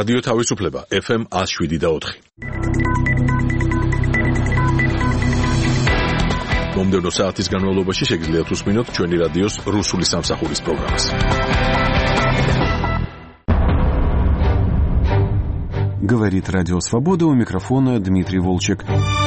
რადიო თავისუფლება FM 107.4. მომდევნო საათის განმავლობაში შეგიძლიათ უსმინოთ ჩვენი რადიოს რუსული სამსახურის პროგრამას. Говорит Радио Свобода, у микрофона Дмитрий Волчек.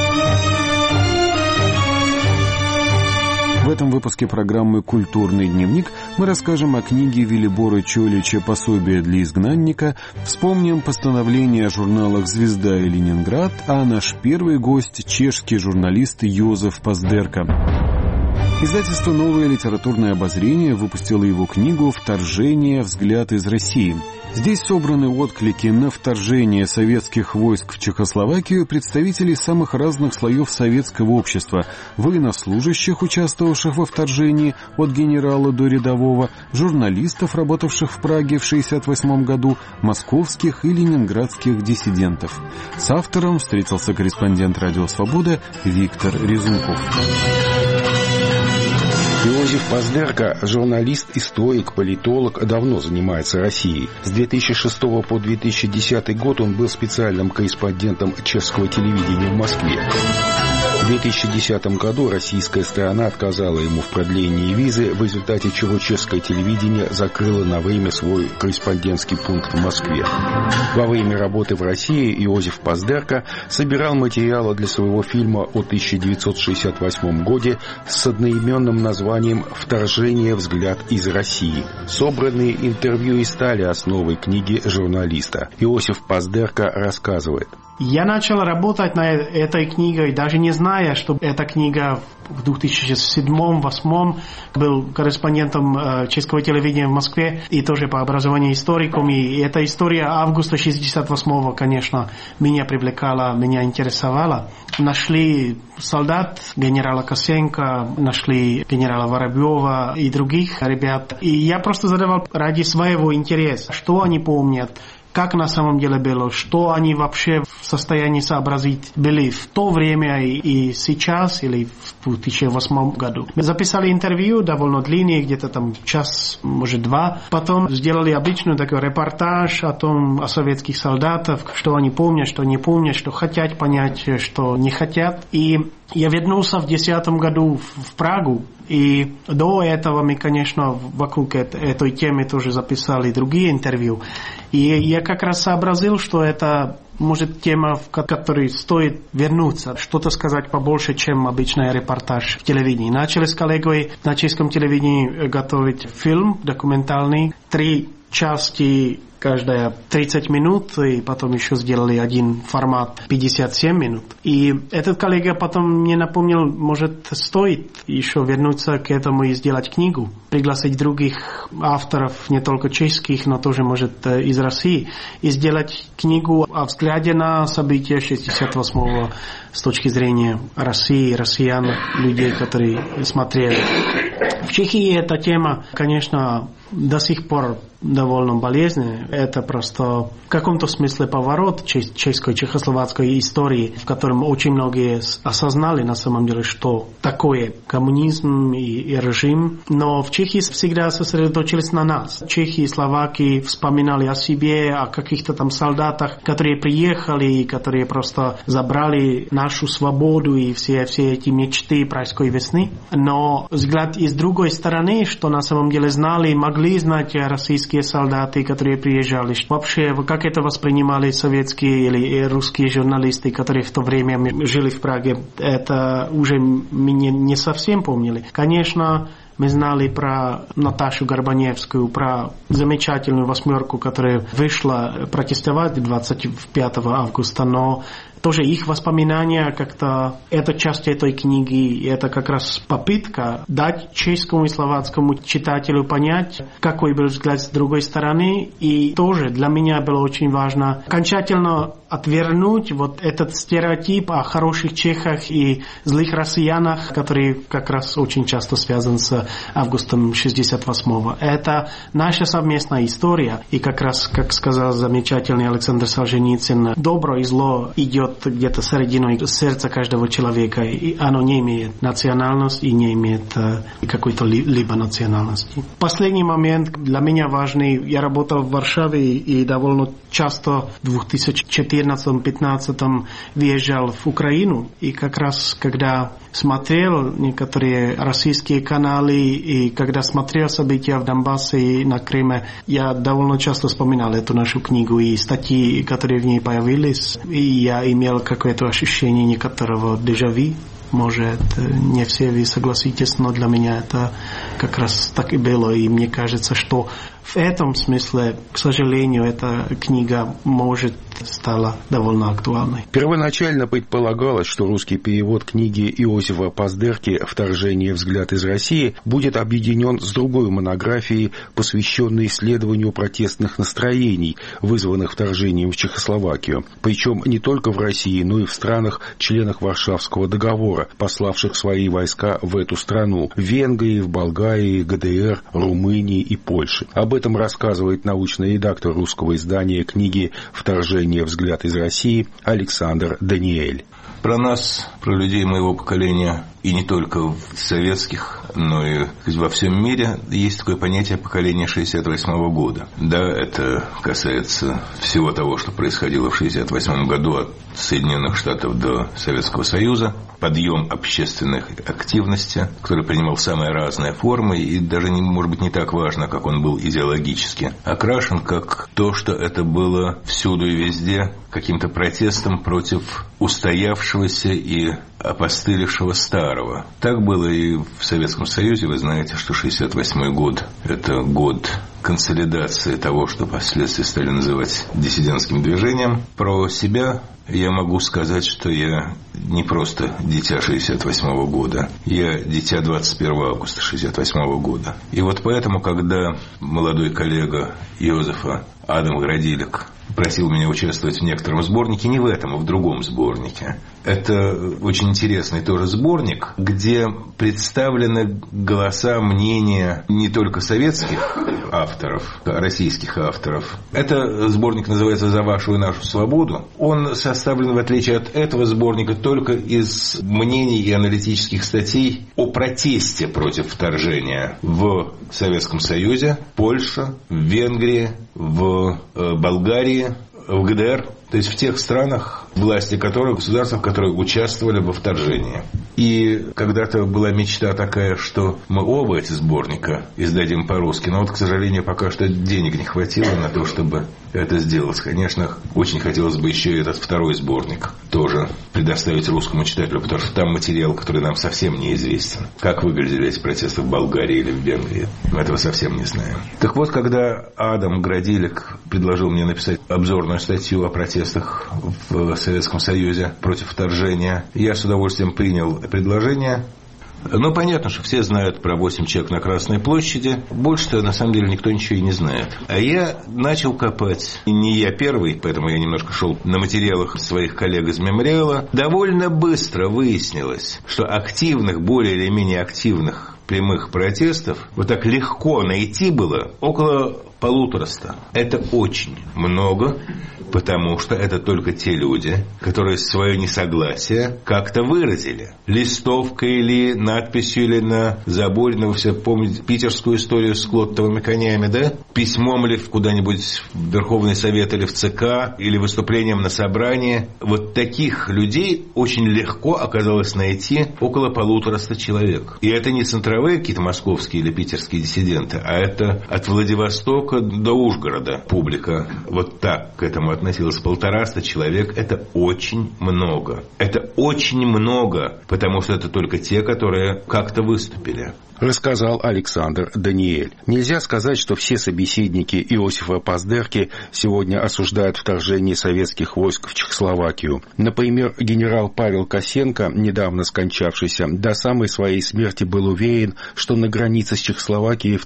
В этом выпуске программы «Культурный дневник» мы расскажем о книге Велибора Чолича «Пособие для изгнанника», вспомним постановление о журналах «Звезда» и «Ленинград», а наш первый гость — чешский журналист Йозеф Поздерка. Издательство «Новое литературное обозрение» выпустило его книгу «Вторжение. Взгляд из России». Здесь собраны отклики на вторжение советских войск в Чехословакию представителей самых разных слоев советского общества, военнослужащих, участвовавших во вторжении от генерала до рядового, журналистов, работавших в Праге в 1968 году, московских и ленинградских диссидентов. С автором встретился корреспондент «Радио Свобода» Виктор Резунков. Йозеф Поздерка, журналист, историк, политолог, давно занимается Россией. С 2006 по 2010 год он был специальным корреспондентом чешского телевидения в Москве. В 2010 году российская сторона отказала ему в продлении визы, в результате чего чешское телевидение закрыло на время свой корреспондентский пункт в Москве. Во время работы в России Йозеф Поздерка собирал материалы для своего фильма о 1968 году с одноименным названием «Вторжение. Взгляд из России». Собранные интервью и стали основой книги журналиста. Йозеф Поздерка рассказывает. Я начал работать над этой книгой, даже не зная, что эта книга в 2007-2008 был корреспондентом чешского телевидения в Москве и тоже по образованию историком. И эта история августа 1968-го, конечно, меня привлекала, меня интересовала. Нашли солдат, генерала Косенко, нашли генерала Воробьева и других ребят. И я просто задавал ради своего интереса, что они помнят, как на самом деле было, что они вообще в состоянии сообразить были в то время и сейчас, или в 2008 году. Мы записали интервью довольно длинное, где-то там час, может, два. Потом сделали обычный такой репортаж о советских солдатах, что они помнят, что не помнят, что хотят понять, что не хотят. И я вернулся в 2010 году в Прагу. И до этого мы, конечно, вокруг этой темы тоже записали другие интервью. И я как раз сообразил, что это, может, тема, в которой стоит вернуться, что-то сказать побольше, чем обычный репортаж в телевидении. Начали с коллегой на чешском телевидении готовить фильм документальный, 3 части, каждая 30 минут, и потом еще сделали один формат 57 минут. И этот коллега потом мне напомнил, может, стоит еще вернуться к этому и сделать книгу, пригласить других авторов, не только чешских, но тоже, может, из России, и сделать книгу о взгляде на события 68-го с точки зрения России, россиян, людей, которые смотрели. В Чехии эта тема, конечно, до сих пор довольно болезненная. Это просто в каком-то смысле поворот чешской, чехословацкой истории, в котором очень многие осознали на самом деле, что такое коммунизм и режим. Но в Чехии всегда сосредоточились на нас. Чехи и словаки вспоминали о себе, о каких-то там солдатах, которые приехали, которые просто забрали нашу свободу и все эти мечты Пражской весны. Но взгляд из другой стороны, что на самом деле знали, могли знать российские солдаты, которые приезжали. Вообще, как это воспринимали советские или русские журналисты, которые в то время жили в Праге, это уже мы не совсем помнили. Конечно, мы знали про Наташу Горбаневскую, про замечательную 8-ку, которая вышла протестовать 25 августа, но тоже их воспоминания как-то, это часть этой книги, это как раз попытка дать чешскому и словацкому читателю понять, какой был взгляд с другой стороны. И тоже для меня было очень важно окончательно отвернуть вот этот стереотип о хороших чехах и злых россиянах, который как раз очень часто связан с августом 68-го. Это наша совместная история. И как раз, как сказал замечательный Александр Солженицын, добро и зло идет живет где-то серединой сердца каждого человека, и оно не имеет национальности и не имеет какой-то либо национальности. Последний момент для меня важный. Я работал в Варшаве и довольно часто в 2014-2015 въезжал в Украину. И как раз, когда смотрел некоторые российские каналы и когда смотрел события в Донбассе и на Крыме, я довольно часто вспоминал эту нашу книгу и статьи, которые в ней появились. И я имел какое-то ощущение некоторого дежавю. Может, не все вы согласитесь, но для меня это как раз так и было. И мне кажется, что в этом смысле, к сожалению, эта книга стала довольно актуальной. Первоначально предполагалось, что русский перевод книги Иосифа Паздерки «Вторжение. Взгляд из России» будет объединен с другой монографией, посвященной исследованию протестных настроений, вызванных вторжением в Чехословакию. Причем не только в России, но и в странах-членах Варшавского договора, пославших свои войска в эту страну – в Венгрии, в Болгарии, ГДР, Румынии и Польше. Об этом рассказывает научный редактор русского издания книги «Вторжение. Взгляд из России» Александр Даниэль. Про нас, про людей моего поколения, и не только в советских, но и во всем мире, есть такое понятие поколения 68 года. Да, это касается всего того, что происходило в 68 году от Соединенных Штатов до Советского Союза. Подъем общественной активности, который принимал самые разные формы, и даже, может быть, не так важно, как он был идеологически окрашен, как то, что это было всюду и везде каким-то протестом против устоявшегося и опостылевшего старого. Так было и в Советском Союзе. Вы знаете, что 68 год – это год консолидации того, что впоследствии стали называть диссидентским движением. Про себя я могу сказать, что я не просто дитя 68 года. Я дитя 21 августа 68 года. И вот поэтому, когда молодой коллега Иозефа Адам Градилек просил меня участвовать в некотором сборнике, не в этом, а в другом сборнике. Это очень интересный тоже сборник, где представлены голоса, мнения не только советских авторов, а российских авторов. Это сборник называется «За вашу и нашу свободу». Он составлен, в отличие от этого сборника, только из мнений и аналитических статей о протесте против вторжения в Советском Союзе, Польше, в Венгрии, в Болгарии, в ГДР, то есть в тех странах, власти которых, государствах, которые участвовали во вторжении. И когда-то была мечта такая, что мы оба эти сборника издадим по-русски, но вот, к сожалению, пока что денег не хватило на то, чтобы это сделать. Конечно, очень хотелось бы еще и этот второй сборник тоже предоставить русскому читателю, потому что там материал, который нам совсем неизвестен. Как выглядели эти протесты в Болгарии или в Венгрии, мы этого совсем не знаем. Так вот, когда Адам Градилек предложил мне написать обзорную статью о протестах в Советском Союзе против вторжения, я с удовольствием принял предложение. Но понятно, что все знают про 8 человек на Красной площади. Больше-то, на самом деле, никто ничего и не знает. А я начал копать. И не я первый, поэтому я немножко шел на материалах своих коллег из мемориала. Довольно быстро выяснилось, что активных, более или менее активных прямых протестов вот так легко найти было около 150. Это очень много, потому что это только те люди, которые свое несогласие как-то выразили. Листовкой или надписью, или на заборе, вы все помните питерскую историю с клоттовыми конями, да? Письмом ли куда-нибудь в Верховный Совет или в ЦК, или выступлением на собрании. Вот таких людей очень легко оказалось найти около 150 человек. И это не центровые какие-то московские или питерские диссиденты, а это от Владивостока до Ужгорода публика вот так к этому относилась. 150 человек – это очень много. Это очень много, потому что это только те, которые как-то выступили. Рассказал Александр Даниэль. Нельзя сказать, что все собеседники Иосифа Паздерки сегодня осуждают вторжение советских войск в Чехословакию. Например, генерал Павел Косенко, недавно скончавшийся, до самой своей смерти был уверен, что на границе с Чехословакией в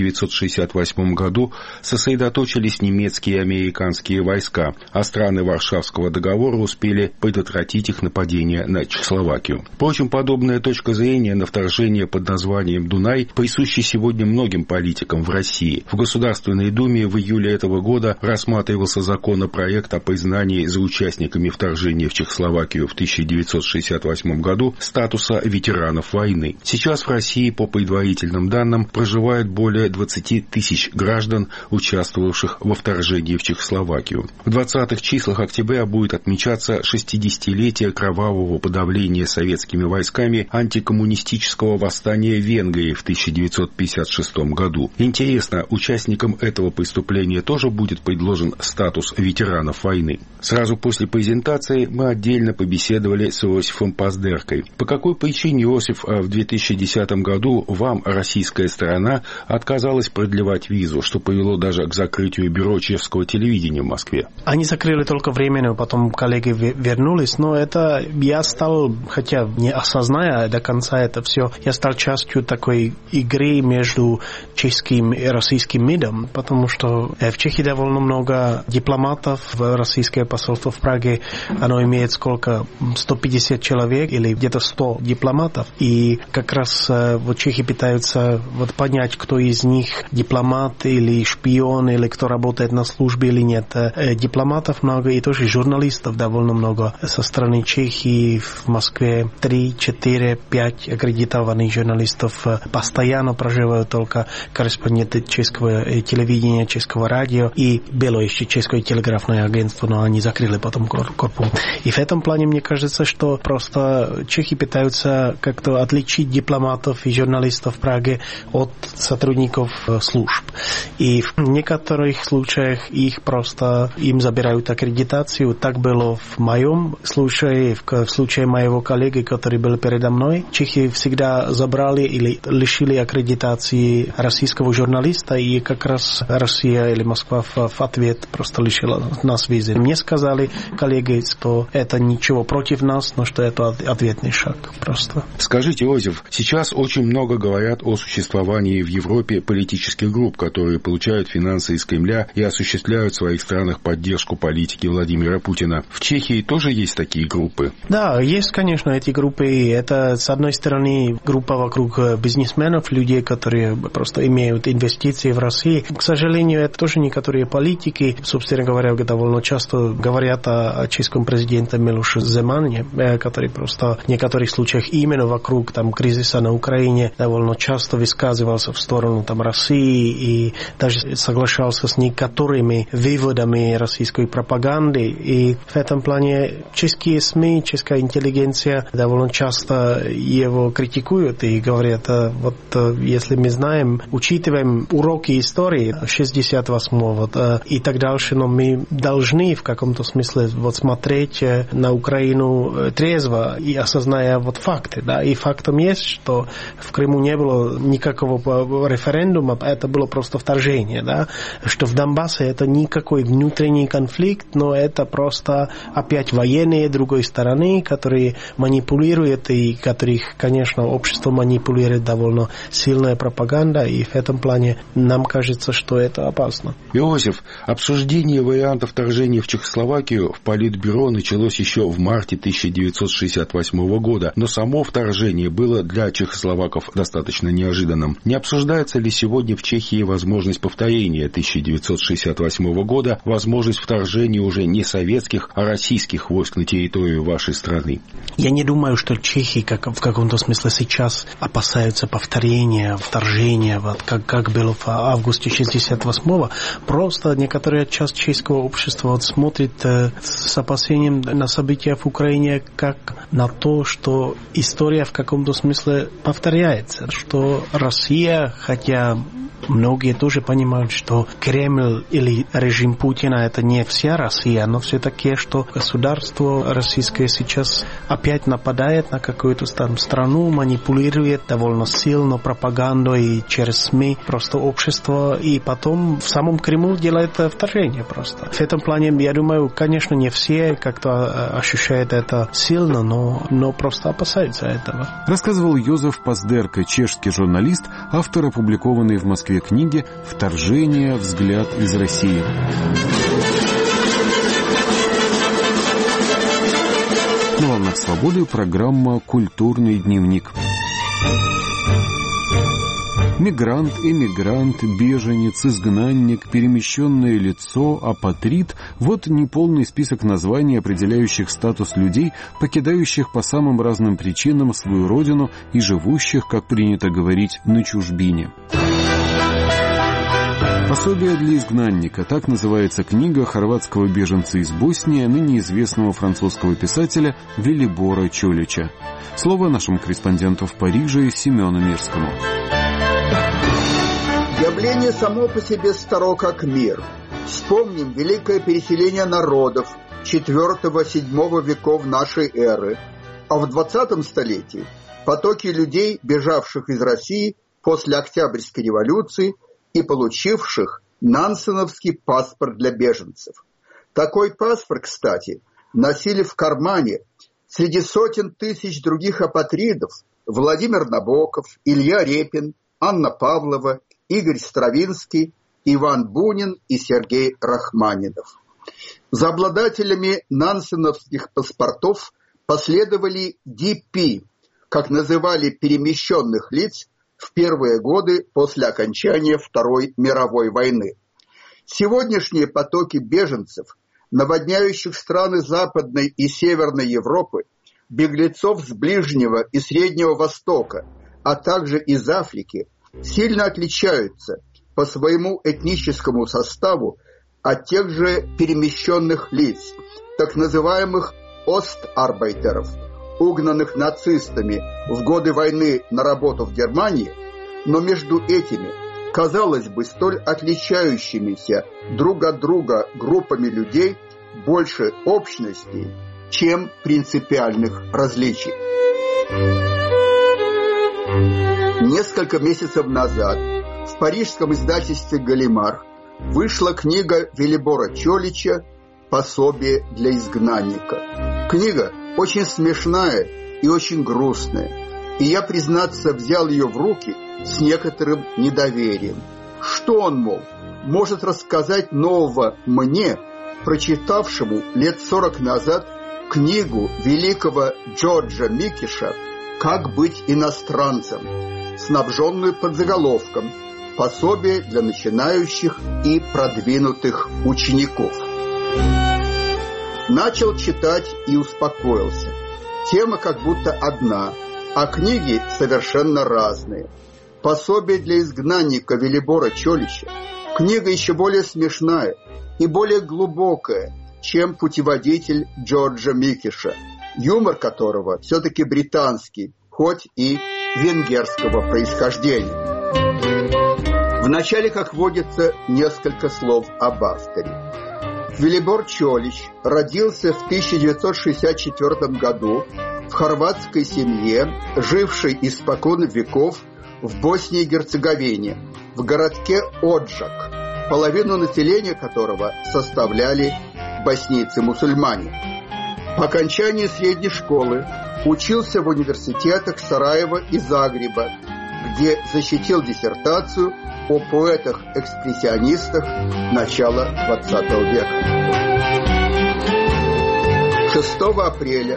1968 году сосредоточились немецкие и американские войска, а страны Варшавского договора успели предотвратить их нападение на Чехословакию. Впрочем, подобная точка зрения на вторжение под названием названием «Дунай», присущий сегодня многим политикам в России. В Государственной Думе в июле этого года рассматривался законопроект о признании за участниками вторжения в Чехословакию в 1968 году статуса ветеранов войны. Сейчас в России, по предварительным данным, проживает более 20 тысяч граждан, участвовавших во вторжении в Чехословакию. В 20-х числах октября будет отмечаться 60-летие кровавого подавления советскими войсками антикоммунистического восстания в Венгрии в 1956 году. Интересно, участникам этого преступления тоже будет предложен статус ветеранов войны? Сразу после презентации мы отдельно побеседовали с Иосифом Паздеркой. По какой причине, Иосиф, в 2010 году вам российская сторона отказалась продлевать визу, что привело даже к закрытию бюро чешского телевидения в Москве? Они закрыли только временно, потом коллеги вернулись, но это я стал, хотя не осозная до конца это все, я стал частью такой игры между чешским и российским МИДом, потому что в Чехии довольно много дипломатов, в российское посольство в Праге, оно имеет сколько, 150 человек или где-то 100 дипломатов, и как раз вот чехи пытаются вот понять, кто из них дипломат или шпион, или кто работает на службе или нет. Дипломатов много и тоже журналистов довольно много. Со стороны Чехии в Москве 3, 4, 5 аккредитованных журналистов постоянно проживают, только корреспонденты чешского телевидения, чешского радио, и было еще чешское телеграфное агентство, но они закрыли потом корпус. И в этом плане мне кажется, что просто чехи пытаются как-то отличить дипломатов и журналистов в Праге от сотрудников служб. И в некоторых случаях им забирают аккредитацию. Так было в моем случае, в случае моего коллеги, который был передо мной. Чехи всегда забрали или лишили аккредитации российского журналиста, и как раз Россия или Москва в ответ просто лишила нас визы. Мне сказали коллеги, что это ничего против нас, но что это ответный шаг просто. Скажите, Иосиф, сейчас очень много говорят о существовании в Европе политических групп, которые получают финансы из Кремля и осуществляют в своих странах поддержку политики Владимира Путина. В Чехии тоже есть такие группы? Да, есть, конечно, эти группы. Это, с одной стороны, группа вокруг бизнесменов, людей, которые просто имеют инвестиции в Россию. К сожалению, это тоже некоторые политики. Собственно говоря, довольно часто говорят о чешском президенте Милоше Земане, который просто в некоторых случаях именно вокруг кризиса на Украине довольно часто высказывался в сторону России и даже соглашался с некоторыми выводами российской пропаганды. И в этом плане чешские СМИ, чешская интеллигенция довольно часто его критикуют и говорят, вот если мы знаем, учитываем уроки истории 68-го и так дальше, но мы должны в каком-то смысле смотреть на Украину трезво и осозная факты. Да? И фактом есть, что в Крыму не было никакого референдума, это было просто вторжение. Да? Что в Донбассе это никакой внутренний конфликт, но это просто опять военные другой стороны, которые манипулируют и которых, конечно, общество манипулирует довольно сильная пропаганда, и в этом плане нам кажется, что это опасно. Иосиф, обсуждение вариантов вторжения в Чехословакию в Политбюро началось еще в марте 1968 года, но само вторжение было для чехословаков достаточно неожиданным. Не обсуждается ли сегодня в Чехии возможность повторения 1968 года, возможность вторжения уже не советских, а российских войск на территорию вашей страны? Я не думаю, что чехи в каком-то смысле сейчас опасаются повторения, вторжения, как было в августе 1968-го. Просто некоторая часть чешского общества смотрит с опасением на события в Украине как на то, что история в каком-то смысле повторяется, что Россия, хотя многие тоже понимают, что Кремль или режим Путина это не вся Россия, но все-таки, что государство российское сейчас опять нападает на какую-то страну, манипулирует довольно сильно пропагандой через СМИ, просто общество, и потом в самом Кремле делает вторжение просто. В этом плане, я думаю, конечно, не все как-то ощущают это сильно, но просто опасаются этого. Рассказывал Йозеф Паздерка, чешский журналист, автор опубликованной в Москве книги «Вторжение. Взгляд из России». На «Волнах свободы» программа «Культурный дневник». Мигрант, эмигрант, беженец, изгнанник, перемещенное лицо, апатрид — вот неполный список названий, определяющих статус людей, покидающих по самым разным причинам свою родину и живущих, как принято говорить, на чужбине. «Пособие для изгнанника» — так называется книга хорватского беженца из Боснии, ныне известного французского писателя Велибора Чолича. Слово нашему корреспонденту в Париже Семену Мирскому. Явление само по себе старо как мир. Вспомним великое переселение народов IV-VII веков нашей эры, а в 20 столетии потоки людей, бежавших из России после Октябрьской революции и получивших нансеновский паспорт для беженцев. Такой паспорт, кстати, носили в кармане среди сотен тысяч других апатридов Владимир Набоков, Илья Репин, Анна Павлова, Игорь Стравинский, Иван Бунин и Сергей Рахманинов. За обладателями нансеновских паспортов последовали ДП, как называли перемещенных лиц в первые годы после окончания Второй мировой войны. Сегодняшние потоки беженцев, наводняющих страны Западной и Северной Европы, беглецов с Ближнего и Среднего Востока, а также из Африки, сильно отличаются по своему этническому составу от тех же перемещенных лиц, так называемых остарбайтеров, угнанных нацистами в годы войны на работу в Германии, но между этими, казалось бы, столь отличающимися друг от друга группами людей больше общностей, чем принципиальных различий. Несколько месяцев назад в парижском издательстве «Галимар» вышла книга Велибора Чолича «Пособие для изгнанника». Книга очень смешная и очень грустная, и я, признаться, взял ее в руки с некоторым недоверием. Что он, мол, может рассказать нового мне, прочитавшему лет 40 назад книгу великого Джорджа Микиша «Как быть иностранцем», снабженную подзаголовком «Пособие для начинающих и продвинутых учеников». Начал читать и успокоился. Тема как будто одна, а книги совершенно разные. «Пособие для изгнанника» Велибора Чолича – книга еще более смешная и более глубокая, чем путеводитель Джорджа Микиша, юмор которого все-таки британский, хоть и венгерского происхождения. Вначале, как водится, несколько слов об авторе. Велибор Чолич родился в 1964 году в хорватской семье, жившей испокон веков в Боснии и Герцеговине, в городке Оджак, половину населения которого составляли боснийцы-мусульмане. По окончании средней школы учился в университетах Сараева и Загреба, где защитил диссертацию о поэтах-экспрессионистах начала XX века. 6 апреля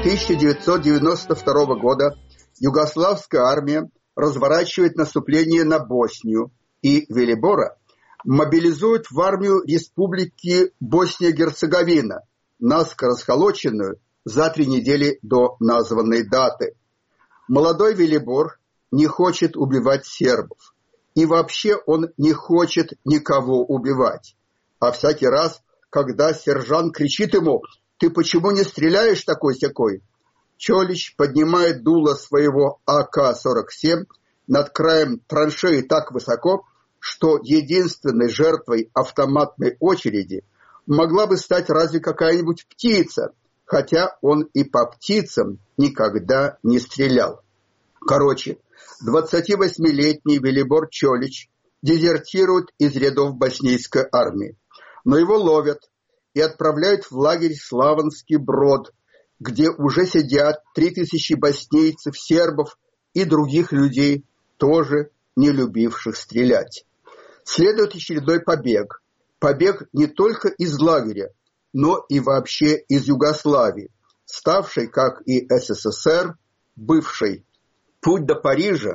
1992 года югославская армия разворачивает наступление на Боснию, и Велибора мобилизуют в армию Республики Босния-Герцеговина, наскоро сколоченную за 3 недели до названной даты. Молодой Велибор не хочет убивать сербов. И вообще он не хочет никого убивать. А всякий раз, когда сержант кричит ему: «Ты почему не стреляешь такой-сякой?», Чолич поднимает дуло своего АК-47 над краем траншеи так высоко, что единственной жертвой автоматной очереди могла бы стать разве какая-нибудь птица, хотя он и по птицам никогда не стрелял. Короче, 28-летний Велибор Чолич дезертирует из рядов боснийской армии, но его ловят и отправляют в лагерь Славянский Брод, где уже сидят 3000 боснийцев, сербов и других людей, тоже не любивших стрелять. Следует очередной побег. Побег не только из лагеря, но и вообще из Югославии, ставшей, как и СССР, бывшей. Путь до Парижа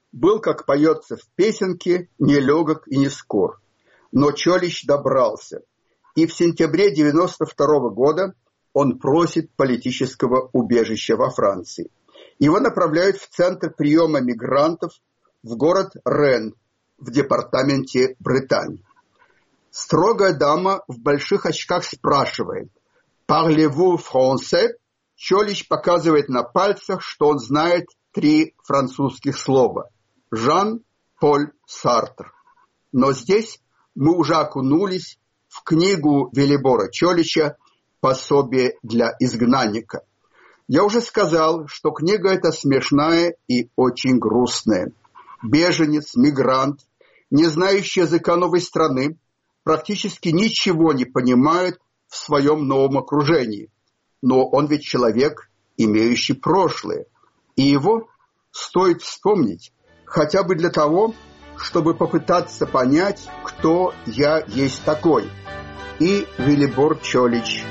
был, как поется в песенке, нелегок и не скор. Но Чолич добрался, и в сентябре 1992 года он просит политического убежища во Франции. Его направляют в центр приема мигрантов в город Рен в департаменте Британии. Строгая дама в больших очках спрашивает: «Parlez-vous français?» Чолич показывает на пальцах, что он знает 3 французских слова: Жан-Поль Сартр. Но здесь мы уже окунулись в книгу Велибора Чолича «Пособие для изгнанника». Я уже сказал, что книга эта смешная и очень грустная. Беженец, мигрант, не знающий языка новой страны, практически ничего не понимает в своем новом окружении. Но он ведь человек, имеющий прошлое, и его стоит вспомнить хотя бы для того, чтобы попытаться понять, кто я есть такой. И Велибор Чолич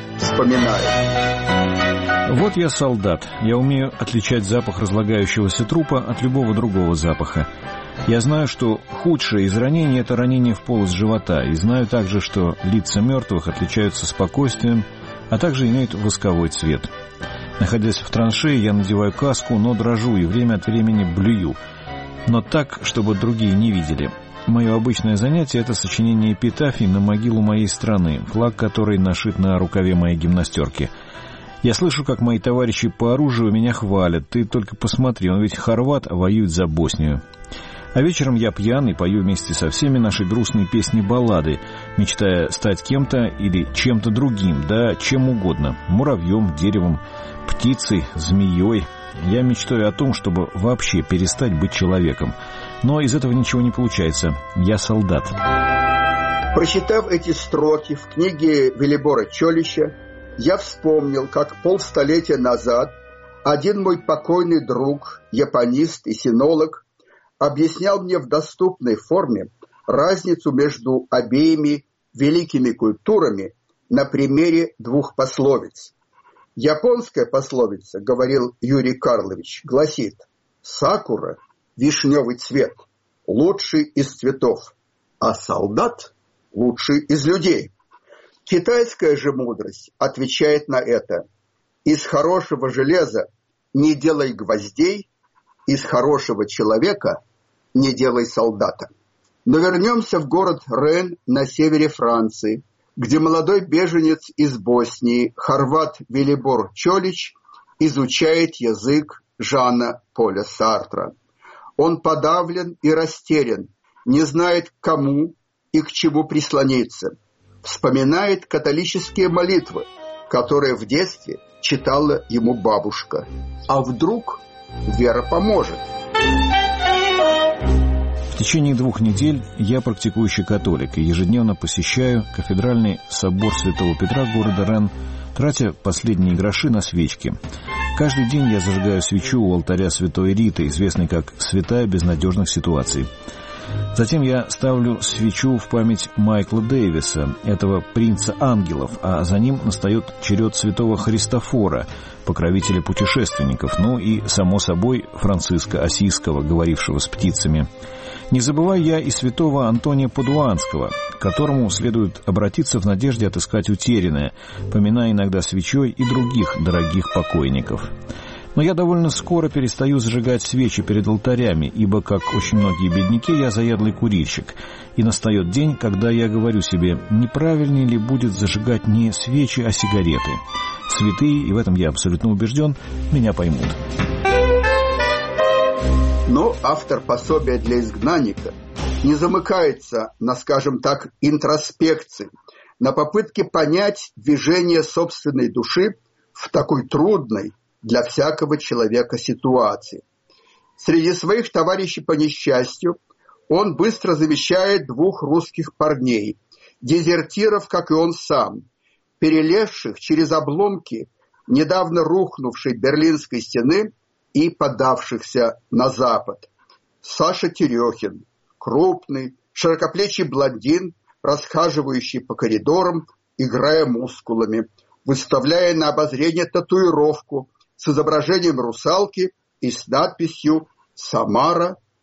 вспоминает. Вот я солдат. Я умею отличать запах разлагающегося трупа от любого другого запаха. Я знаю, что худшее из ранений – это ранение в полость живота, и знаю также, что лица мертвых отличаются спокойствием, а также имеют восковой цвет. Находясь в траншее, я надеваю каску, но дрожу и время от времени блюю, но так, чтобы другие не видели. Мое обычное занятие – это сочинение эпитафий на могилу моей страны, флаг которой нашит на рукаве моей гимнастерки. Я слышу, как мои товарищи по оружию меня хвалят: «Ты только посмотри, он ведь хорват, а воюет за Боснию». А вечером я пьян и пою вместе со всеми наши грустные песни-баллады, мечтая стать кем-то или чем-то другим, да чем угодно – муравьем, деревом, птицей, змеей. Я мечтаю о том, чтобы вообще перестать быть человеком. Но из этого ничего не получается. Я солдат. Прочитав эти строки в книге Велибора Чолича, я вспомнил, как полстолетия назад один мой покойный друг, японист и синолог, объяснял мне в доступной форме разницу между обеими великими культурами на примере 2 пословиц. Японская пословица, говорил Юрий Карлович, гласит: «Сакура, вишневый цвет, лучший из цветов, а солдат лучший из людей». Китайская же мудрость отвечает на это: «Из хорошего железа не делай гвоздей, из хорошего человека не делай солдата». Но вернемся в город Рен на севере Франции, где молодой беженец из Боснии, хорват Велибор Чолич, изучает язык Жана-Поля Сартра. Он подавлен и растерян, не знает, к кому и к чему прислониться. Вспоминает католические молитвы, которые в детстве читала ему бабушка. А вдруг вера поможет? В течение 2 недель я практикующий католик и ежедневно посещаю кафедральный собор Святого Петра города Рен, тратя последние гроши на свечки. Каждый день я зажигаю свечу у алтаря Святой Риты, известной как «Святая безнадежных ситуаций». Затем я ставлю свечу в память Майкла Дэвиса, этого принца ангелов, а за ним настает черед святого Христофора, покровителя путешественников, ну и, само собой, Франциска Ассизского, говорившего с птицами. Не забываю я и святого Антония Падуанского, к которому следует обратиться в надежде отыскать утерянное, поминая иногда свечой и других дорогих покойников. Но я довольно скоро перестаю зажигать свечи перед алтарями, ибо, как очень многие бедняки, я заядлый курильщик. И настает день, когда я говорю себе, неправильнее ли будет зажигать не свечи, а сигареты. Святые, и в этом я абсолютно убежден, меня поймут. Но автор пособия для изгнанника не замыкается на, скажем так, интроспекции, на попытке понять движение собственной души в такой трудной для всякого человека ситуации. Среди своих товарищей по несчастью он быстро замечает 2 русских парней, дезертиров, как и он сам, перелезших через обломки недавно рухнувшей Берлинской стены и подавшихся на запад. Саша Терехин, крупный, широкоплечий блондин, расхаживающий по коридорам, играя мускулами, выставляя на обозрение татуировку с изображением русалки и с надписью «Самара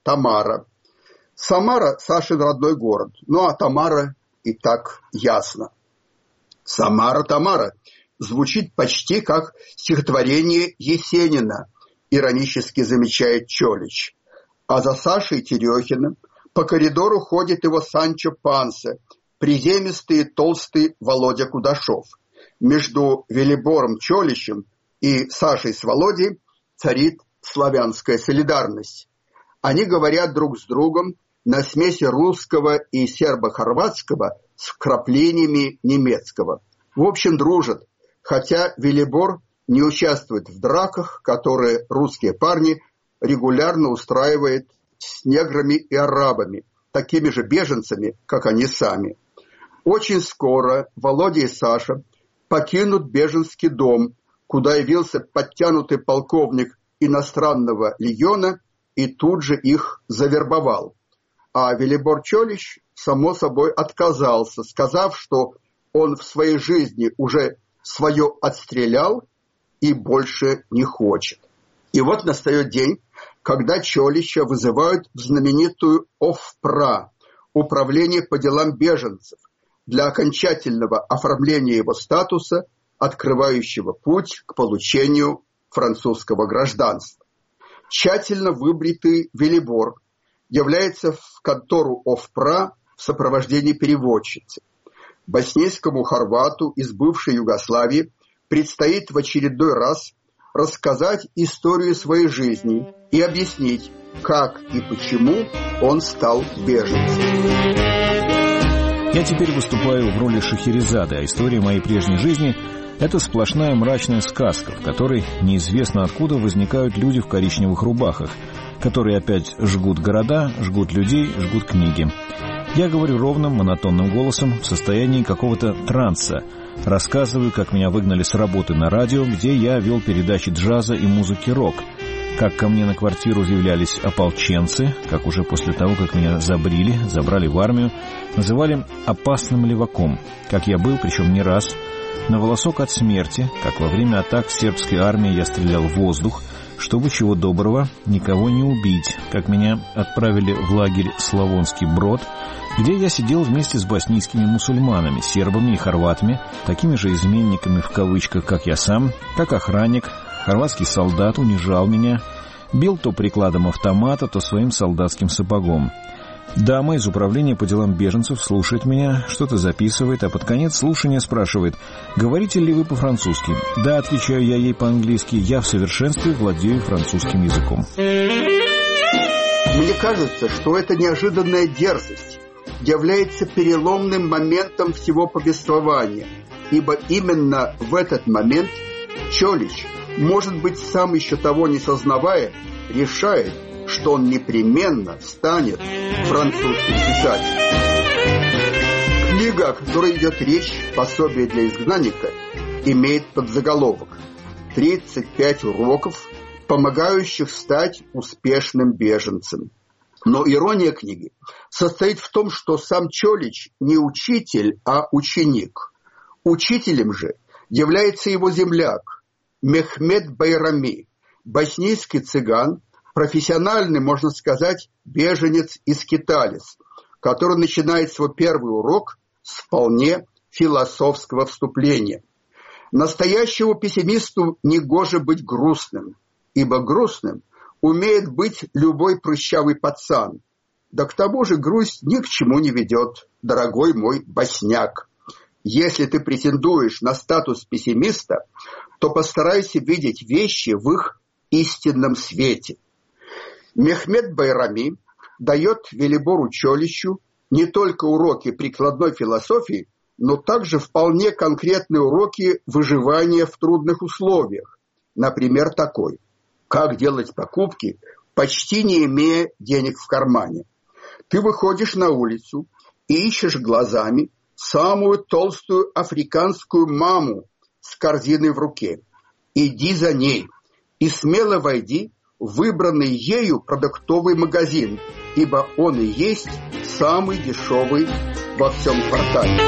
Тамара. Самара – Сашин родной город, ну а Тамара и так ясно. Самара, Тамара звучит почти как стихотворение Есенина, иронически замечает Чолич. А за Сашей Терехиным по коридору ходит его Санчо Панса, приземистый и толстый Володя Кудашов. Между Велибором Чоличем и Сашей с Володей царит славянская солидарность. Они говорят друг с другом на смеси русского и сербо-хорватского с вкраплениями немецкого. В общем, дружат, хотя Велибор не участвует в драках, которые русские парни регулярно устраивают с неграми и арабами, такими же беженцами, как они сами. Очень скоро Володя и Саша покинут беженский дом, куда явился подтянутый полковник иностранного легиона и тут же их завербовал. А Велибор Чолич, само собой, отказался, сказав, что он в своей жизни уже свое отстрелял и больше не хочет. И вот настает день, когда Чолича вызывают в знаменитую ОФПРА, Управление по делам беженцев, для окончательного оформления его статуса, открывающего путь к получению французского гражданства. Тщательно выбритый Велибор является в контору ОФПРА в сопровождении переводчицы. Боснийскому хорвату из бывшей Югославии предстоит в очередной раз рассказать историю своей жизни и объяснить, как и почему он стал беженцем. Я теперь выступаю в роли Шахерезады, а история моей прежней жизни – это сплошная мрачная сказка, в которой неизвестно откуда возникают люди в коричневых рубахах, которые опять жгут города, жгут людей, жгут книги. Я говорю ровным, монотонным голосом в состоянии какого-то транса, рассказываю, как меня выгнали с работы на радио, где я вел передачи джаза и музыки рок, как ко мне на квартиру являлись ополченцы, как уже после того, как меня забрали в армию, называли опасным леваком, как я был, причем не раз, на волосок от смерти, как во время атак сербской армии я стрелял в воздух, чтобы чего доброго никого не убить, как меня отправили в лагерь Славонский Брод, где я сидел вместе с боснийскими мусульманами, сербами и хорватами, такими же изменниками в кавычках, как я сам, как охранник. Хорватский солдат унижал меня, бил то прикладом автомата, то своим солдатским сапогом. Дама из управления по делам беженцев слушает меня, что-то записывает, а под конец слушания спрашивает: «Говорите ли вы по-французски?» «Да», отвечаю я ей по-английски, «я в совершенстве владею французским языком». Мне кажется, что эта неожиданная дерзость является переломным моментом всего повествования, ибо именно в этот момент Чолич, может быть, сам еще того не сознавая, решает, что он непременно станет французским писателем. Книга, о которой идет речь, «Пособие для изгнанника», имеет подзаголовок «35 уроков, помогающих стать успешным беженцем». Но ирония книги состоит в том, что сам Чолич не учитель, а ученик. Учителем же является его земляк Мехмед Байрами, боснийский цыган, профессиональный, можно сказать, беженец-искиталец, который начинает свой первый урок с вполне философского вступления. Настоящему пессимисту негоже быть грустным, ибо грустным умеет быть любой прыщавый пацан. Да к тому же грусть ни к чему не ведет, дорогой мой босняк. Если ты претендуешь на статус пессимиста, то постарайся видеть вещи в их истинном свете. Мехмед Байрами дает Велибору Чоличу не только уроки прикладной философии, но также вполне конкретные уроки выживания в трудных условиях. Например, такой: как делать покупки, почти не имея денег в кармане. Ты выходишь на улицу и ищешь глазами самую толстую африканскую маму с корзиной в руке. Иди за ней и смело войди в выбранный ею продуктовый магазин, ибо он и есть самый дешевый во всем квартале.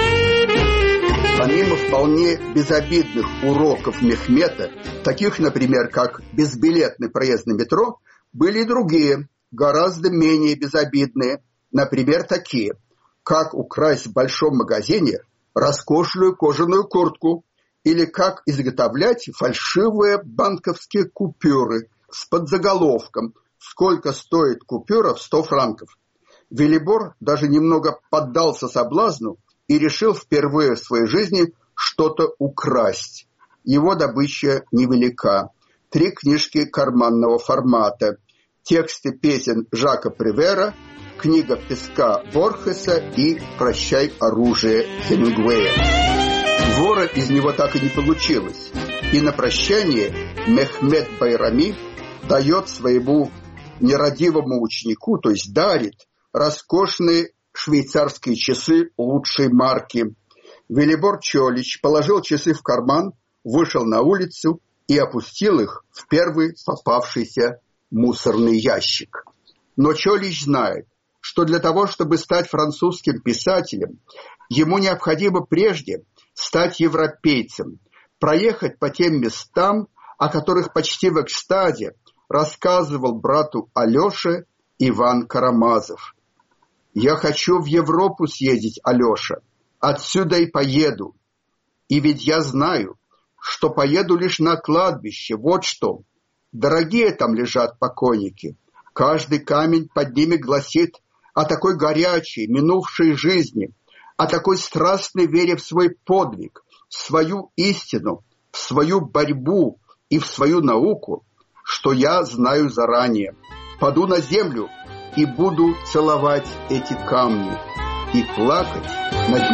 Помимо вполне безобидных уроков Мехмета, таких, например, как безбилетный проезд на метро, были и другие, гораздо менее безобидные, например, такие, как украсть в большом магазине роскошную кожаную куртку или как изготовлять фальшивые банковские купюры с подзаголовком «Сколько стоит купюра в 100 франков?». Велибор даже немного поддался соблазну и решил впервые в своей жизни что-то украсть. Его добыча невелика. 3 книжки карманного формата, тексты песен Жака Привера, книга «Песка» Борхеса и «Прощай, оружие» Хемингуэя. Вора из него так и не получилось. И на прощание Мехмед Байрами дает своему нерадивому ученику, то есть дарит, роскошные швейцарские часы лучшей марки. Велибор Чолич положил часы в карман, вышел на улицу и опустил их в первый попавшийся мусорный ящик. Но Чолич знает, что для того, чтобы стать французским писателем, ему необходимо прежде стать европейцем, проехать по тем местам, о которых почти в экстазе рассказывал брату Алёше Иван Карамазов. «Я хочу в Европу съездить, Алёша, отсюда и поеду. И ведь я знаю, что поеду лишь на кладбище, вот что. Дорогие там лежат покойники. Каждый камень под ними гласит о такой горячей, минувшей жизни, о такой страстной вере в свой подвиг, в свою истину, в свою борьбу и в свою науку, что я знаю заранее. Паду на землю и буду целовать эти камни и плакать над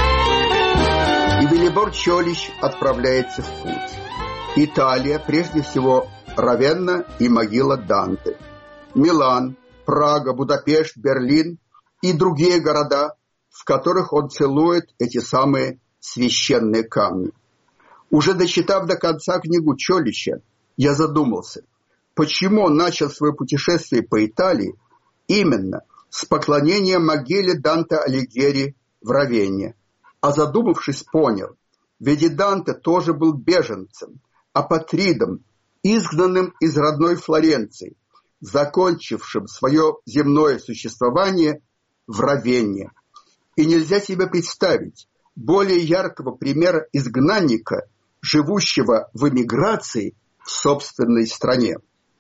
ними». И Велибор Чолич отправляется в путь. Италия, прежде всего Равенна и могила Данте. Милан, Прага, Будапешт, Берлин и другие города, в которых он целует эти самые священные камни. Уже дочитав до конца книгу Чолича, я задумался, почему он начал свое путешествие по Италии именно с поклонения могиле Данте Алигьери в Равенне. А задумавшись, понял, ведь и Данте тоже был беженцем, апатридом, изгнанным из родной Флоренции, закончившим свое земное существование в Равенне. И нельзя себе представить более яркого примера изгнанника, живущего в эмиграции в собственной стране.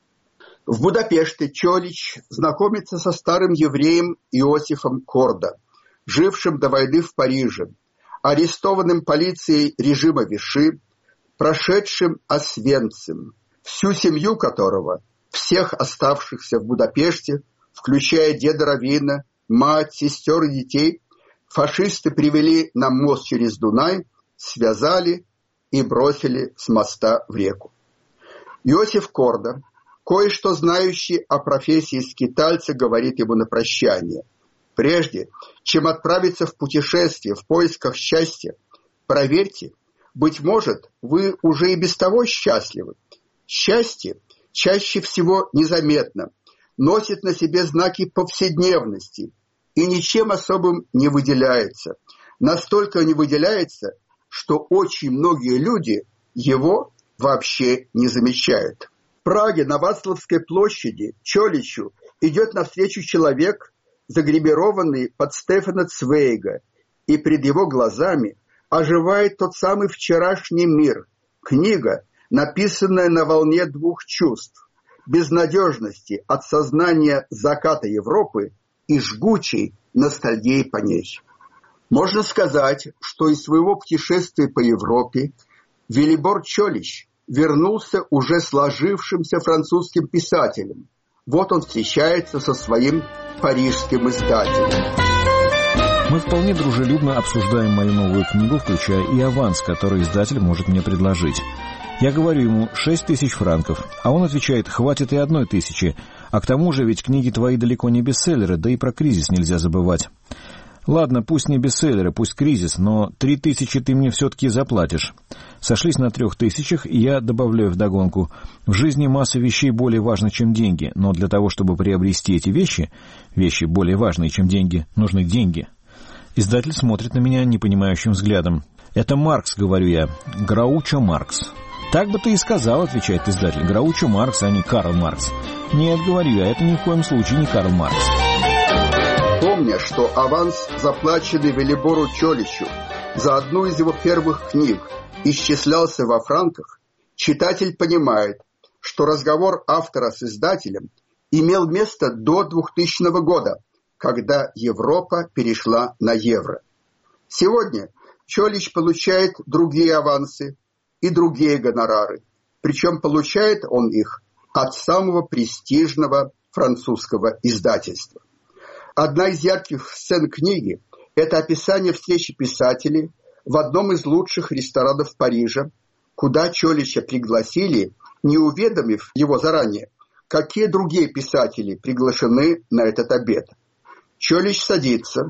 В Будапеште Чолич знакомится со старым евреем Иосифом Кордо, жившим до войны в Париже, арестованным полицией режима Виши, прошедшим Освенцим, всю семью которого, всех оставшихся в Будапеште, включая деда Равина, мать, сестер и детей, фашисты привели на мост через Дунай, связали и бросили с моста в реку. Иосиф Кордо, кое-что знающий о профессии скитальца, говорит ему на прощание: прежде чем отправиться в путешествие в поисках счастья, проверьте, быть может, вы уже и без того счастливы. Счастье чаще всего незаметно, носит на себе знаки повседневности и ничем особым не выделяется. Настолько не выделяется, что очень многие люди его вообще не замечают. В Праге на Вацлавской площади Чоличу идет навстречу человек, загримированный под Стефана Цвейга, и пред его глазами оживает тот самый вчерашний мир, книга, написанная на волне двух чувств: безнадежности от сознания заката Европы и жгучей ностальгии по ней. Можно сказать, что из своего путешествия по Европе Велибор Чолич вернулся уже сложившимся французским писателем. Вот он встречается со своим парижским издателем. Мы вполне дружелюбно обсуждаем мою новую книгу, включая и аванс, который издатель может мне предложить. Я говорю ему 6000 франков, а он отвечает: хватит и 1000, а к тому же ведь книги твои далеко не бестселлеры, да и про кризис нельзя забывать. Ладно, пусть не бестселлеры, пусть кризис, но 3000 ты мне все-таки заплатишь. Сошлись на 3000, и я добавляю вдогонку: в жизни масса вещей более важны, чем деньги, но для того, чтобы приобрести эти вещи более важные, чем деньги, нужны деньги. Издатель смотрит на меня непонимающим взглядом. Это Маркс, говорю я, Граучо Маркс. Так бы ты и сказал, отвечает издатель, Граучо Маркс, а не Карл Маркс. Нет, говорю я, это ни в коем случае не Карл Маркс. Помня, что аванс, заплаченный Велибору Чоличу за одну из его первых книг, исчислялся во франках, читатель понимает, что разговор автора с издателем имел место до 2000 года, когда Европа перешла на евро. Сегодня Чолич получает другие авансы и другие гонорары, причем получает он их от самого престижного французского издательства. Одна из ярких сцен книги – это описание встречи писателей в одном из лучших ресторанов Парижа, куда Чолича пригласили, не уведомив его заранее, какие другие писатели приглашены на этот обед. Чолич садится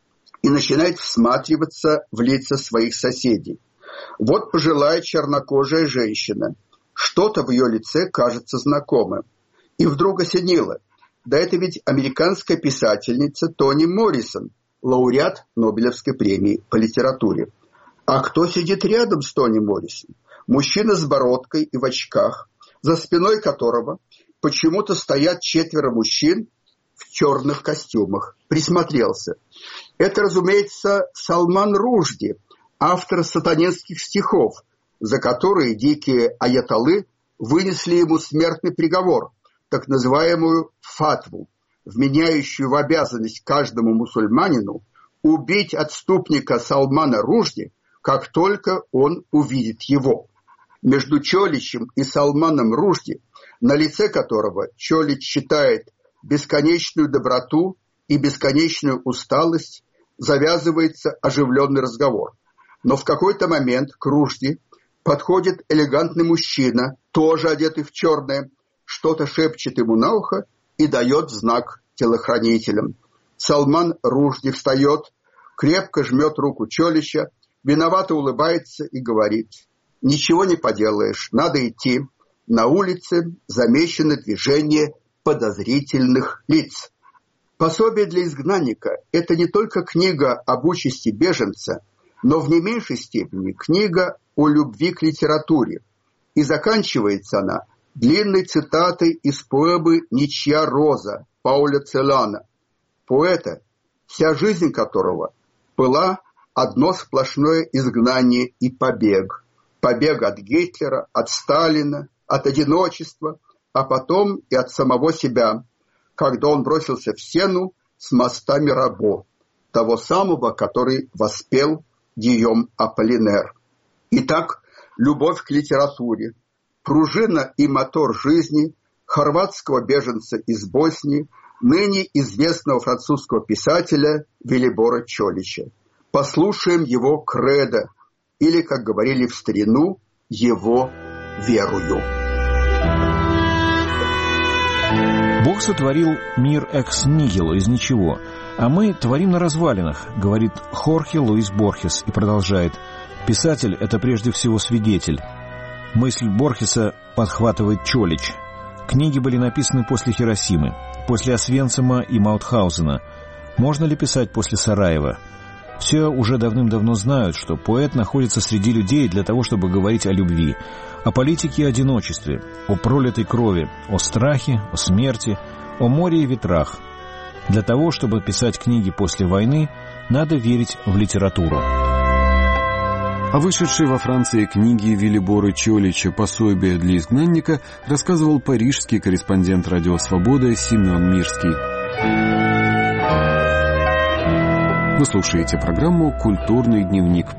и начинает всматриваться в лица своих соседей. Вот пожилая чернокожая женщина. Что-то в ее лице кажется знакомым. И вдруг осенило. Да это ведь американская писательница Тони Моррисон, лауреат Нобелевской премии по литературе. А кто сидит рядом с Тони Моррисон? Мужчина с бородкой и в очках, за спиной которого почему-то стоят 4 мужчин в черных костюмах. Присмотрелся. Это, разумеется, Салман Рушди, автор сатанинских стихов, за которые дикие аятоллы вынесли ему смертный приговор, так называемую фатву, вменяющую в обязанность каждому мусульманину убить отступника Салмана Рушди, как только он увидит его. Между Чоличем и Салманом Рушди, на лице которого Чолич читает бесконечную доброту и бесконечную усталость, завязывается оживленный разговор. Но в какой-то момент к Рушди подходит элегантный мужчина, тоже одетый в черное, что-то шепчет ему на ухо и дает знак телохранителям. Салман Рушди встает, крепко жмет руку Чолича, виновато улыбается и говорит: «Ничего не поделаешь, надо идти. На улице замечено движение подозрительных лиц». «Пособие для изгнанника» – это не только книга об участи беженца, но в не меньшей степени книга о любви к литературе. И заканчивается она длинной цитатой из поэмы «Ничья роза» Пауля Целана, поэта, вся жизнь которого была одно сплошное изгнание и побег. Побег от Гитлера, от Сталина, от одиночества, а потом и от самого себя, когда он бросился в Сену с моста Мирабо, того самого, который воспел Гийом Аполлинер. Итак, любовь к литературе, пружина и мотор жизни хорватского беженца из Боснии, ныне известного французского писателя Велибора Чолича. Послушаем его кредо, или, как говорили в старину, его верую. Бог сотворил мир экс-нигило, из ничего, а мы творим на развалинах, говорит Хорхе Луис Борхес и продолжает: писатель – это прежде всего свидетель. Мысль Борхеса подхватывает Чолич. Книги были написаны после Хиросимы, после Освенцима и Маутхаузена. Можно ли писать после Сараева? Все уже давным-давно знают, что поэт находится среди людей для того, чтобы говорить о любви, о политике и одиночестве, о пролитой крови, о страхе, о смерти, о море и ветрах. Для того, чтобы писать книги после войны, надо верить в литературу. О вышедшей во Франции книге Велибора Чолича «Пособие для изгнанника» рассказывал парижский корреспондент «Радио Свобода» Семен Мирский. Вы слушаете программу «Культурный дневник».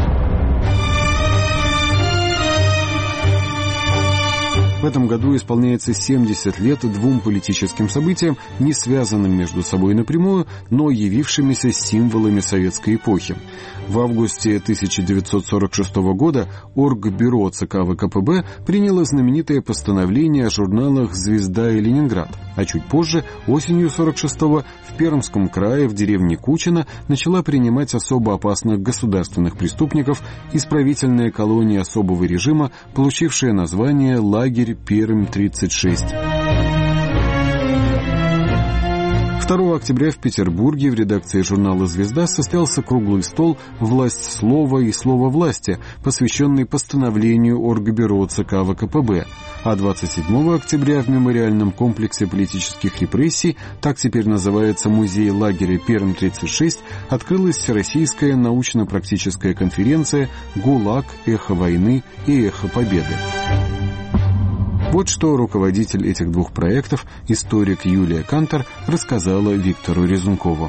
В этом году исполняется 70 лет двум политическим событиям, не связанным между собой напрямую, но явившимися символами советской эпохи. В августе 1946 года Оргбюро ЦК ВКПБ приняло знаменитое постановление о журналах «Звезда» и «Ленинград», а чуть позже, осенью 1946-го, в Пермском крае, в деревне Кучино, начала принимать особо опасных государственных преступников исправительная колония особого режима, получившая название «Лагерь Пермь-36». 2 октября в Петербурге в редакции журнала «Звезда» состоялся круглый стол «Власть слова и слово власти», посвященный постановлению Оргбюро ЦК ВКПБ. А 27 октября в мемориальном комплексе политических репрессий, так теперь называется музей лагеря Пермь-36, открылась Всероссийская научно-практическая конференция «ГУЛАГ. Эхо войны и эхо победы». Вот что руководитель этих двух проектов, историк Юлия Кантор, рассказала Виктору Резункову.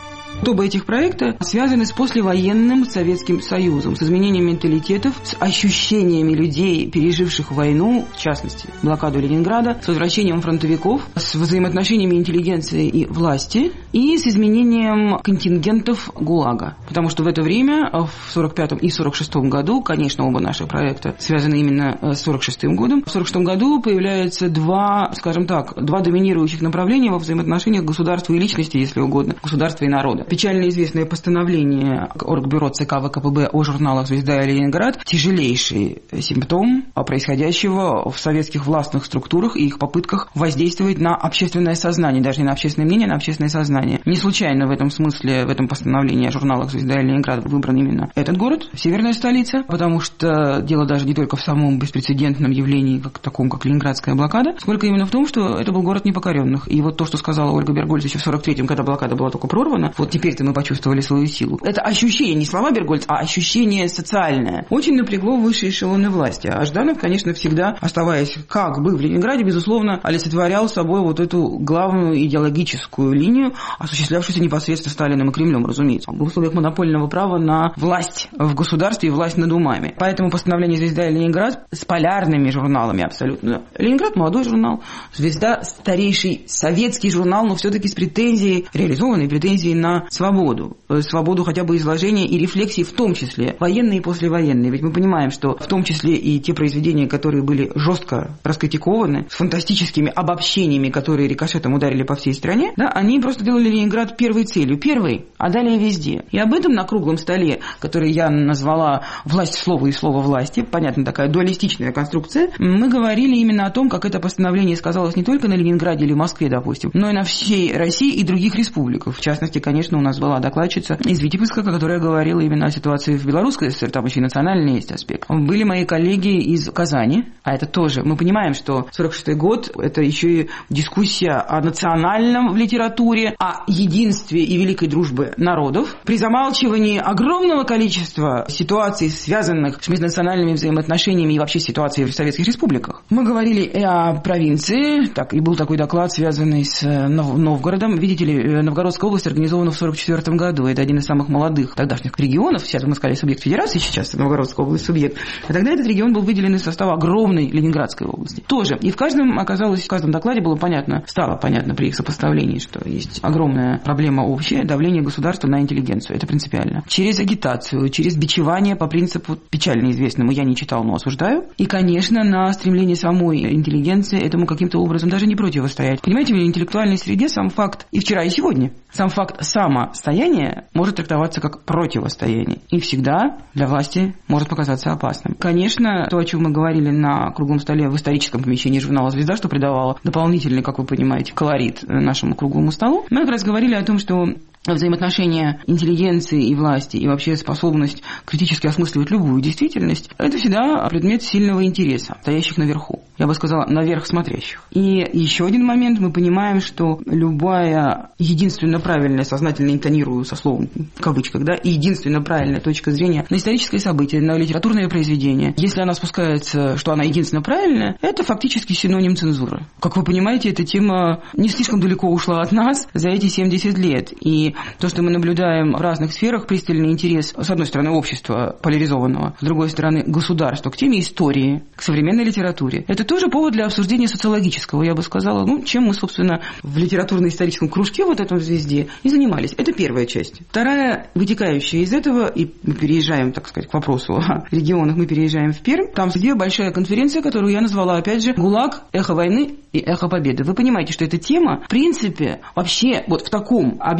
Оба этих проекта связаны с послевоенным Советским Союзом, с изменением менталитетов, с ощущениями людей, переживших войну, в частности, блокаду Ленинграда, с возвращением фронтовиков, с взаимоотношениями интеллигенции и власти и с изменением контингентов ГУЛАГа. Потому что в это время, в 1945 и 1946 году, конечно, оба наших проекта связаны именно с 1946 годом, в 1946 году появляются два доминирующих направления во взаимоотношениях государства и личности, если угодно, государства и народа. Печально известное постановление Оргбюро ЦК ВКПБ о журналах «Звезда» и «Ленинград» – тяжелейший симптом происходящего в советских властных структурах и их попытках воздействовать на общественное сознание, даже не на общественное мнение, а на общественное сознание. Не случайно в этом смысле, в этом постановлении о журналах «Звезда» и «Ленинград» выбран именно этот город, северная столица, потому что дело даже не только в самом беспрецедентном явлении, таком как ленинградская блокада, сколько именно в том, что это был город непокоренных. И вот то, что сказала Ольга Бергольц еще в 1943-м, когда блокада была только прорвана, вот теперь-то мы почувствовали свою силу. Это ощущение, не слова Бергольц, а ощущение социальное. Очень напрягло высшие эшелоны власти. А Жданов, конечно, всегда, оставаясь как бы в Ленинграде, безусловно, олицетворял собой вот эту главную идеологическую линию, осуществлявшуюся непосредственно Сталиным и Кремлем, разумеется. В условиях монопольного права на власть в государстве и власть над умами. Поэтому постановление «Звезда» и «Ленинград» с полярными журналами абсолютно. «Ленинград» – молодой журнал, «Звезда» – старейший советский журнал, но все-таки с претензией, реализованной претензией на свободу. Свободу хотя бы изложения и рефлексии, в том числе военные и послевоенные. Ведь мы понимаем, что в том числе и те произведения, которые были жестко раскритикованы, с фантастическими обобщениями, которые рикошетом ударили по всей стране, да, они просто делали Ленинград первой целью. Первой, а далее везде. И об этом на круглом столе, который я назвала «Власть слова и слово власти», понятно, такая дуалистичная конструкция, мы говорили именно о том, как это постановление сказалось не только на Ленинграде или Москве, допустим, но и на всей России и других республиках. В частности, конечно, у нас была докладчица из Витебска, которая говорила именно о ситуации в Белорусской ССР, там еще и национальный есть аспект. Были мои коллеги из Казани, а это тоже, мы понимаем, что 46-й год – это еще и дискуссия о национальном в литературе, о единстве и великой дружбе народов, при замалчивании огромного количества ситуаций, связанных с межнациональными взаимоотношениями и вообще ситуацией в советских республиках. Мы говорили и о провинции, и был такой доклад, связанный с Новгородом. Видите ли, Новгородская область организована в 1944 году. Это один из самых молодых тогдашних регионов. Сейчас мы сказали субъект федерации, сейчас Новгородская область субъект. А тогда этот регион был выделен из состава огромной Ленинградской области. Тоже. И в каждом докладе стало понятно при их сопоставлении, что есть огромная проблема общая, давление государства на интеллигенцию. Это принципиально. Через агитацию, через бичевание по принципу печально известному «я не читал, но осуждаю». И, конечно, на стремление самой интеллигенции этому каким-то образом даже не противостоять. Понимаете, в интеллектуальной среде сам факт и вчера, и сегодня, сам факт самостояния может трактоваться как противостояние. И всегда для власти может показаться опасным. Конечно, то, о чем мы говорили на круглом столе в историческом помещении журнала «Звезда», что придавало дополнительный, как вы понимаете, колорит нашему круглому столу, мы как раз говорили о том, что взаимоотношения интеллигенции и власти и вообще способность критически осмысливать любую действительность – это всегда предмет сильного интереса, стоящих наверху. Я бы сказала, наверх смотрящих. И еще один момент. Мы понимаем, что любая единственно правильная, сознательно интонирую со словом в кавычках, да, и единственно правильная точка зрения на историческое событие, на литературное произведение, если она спускается, что она единственно правильная, это фактически синоним цензуры. Как вы понимаете, эта тема не слишком далеко ушла от нас за эти 70 лет. И то, что мы наблюдаем в разных сферах, пристальный интерес, с одной стороны, общества поляризованного, с другой стороны, государства к теме истории, к современной литературе. Это тоже повод для обсуждения социологического, я бы сказала, чем мы, собственно, в литературно-историческом кружке вот этом «Звезде» и занимались. Это первая часть. Вторая, вытекающая из этого, и мы переезжаем, так сказать, к вопросу о регионах, мы переезжаем в Пермь. Там где большая конференция, которую я назвала, опять же, «ГУЛАГ. Эхо войны и эхо победы». Вы понимаете, что эта тема, в принципе, вообще вот в таком объеме и таком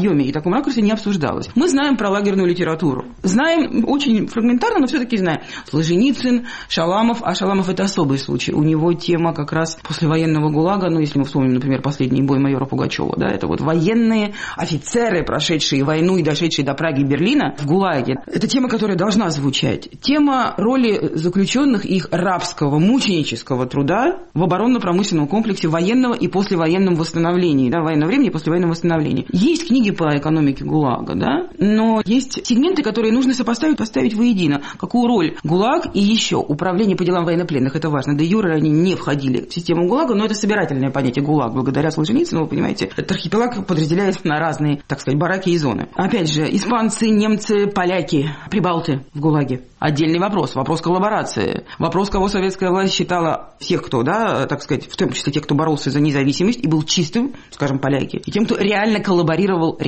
таком ракурсе не обсуждалось. Мы знаем про лагерную литературу. Знаем очень фрагментарно, но все-таки знаем. Солженицын, Шаламов. А Шаламов – это особый случай. У него тема как раз послевоенного ГУЛАГа, ну, если мы вспомним, например, последний бой майора Пугачева, да, это вот военные офицеры, прошедшие войну и дошедшие до Праги и Берлина в ГУЛАГе. Это тема, которая должна звучать. Тема роли заключенных и их рабского, мученического труда в оборонно-промышленном комплексе военного и послевоенном восстановлении, да, военного времени и послевоенном восстановлении. Есть книги по экономике ГУЛАГа, да, но есть сегменты, которые нужно сопоставить, поставить воедино. Какую роль ГУЛАГ и еще управление по делам военнопленных, это важно. Де юре они не входили в систему ГУЛАГа, но это собирательное понятие ГУЛАГ. Благодаря Солженицыну, вы понимаете, этот архипелаг подразделяется на разные, так сказать, бараки и зоны. Опять же, испанцы, немцы, поляки, прибалты в ГУЛАГе. Отдельный вопрос. Вопрос коллаборации. Вопрос, кого советская власть считала всех, кто, да, так сказать, в том числе тех, кто боролся за независимость и был чистым, скажем, поляки, и тем, кто реально коллаборировал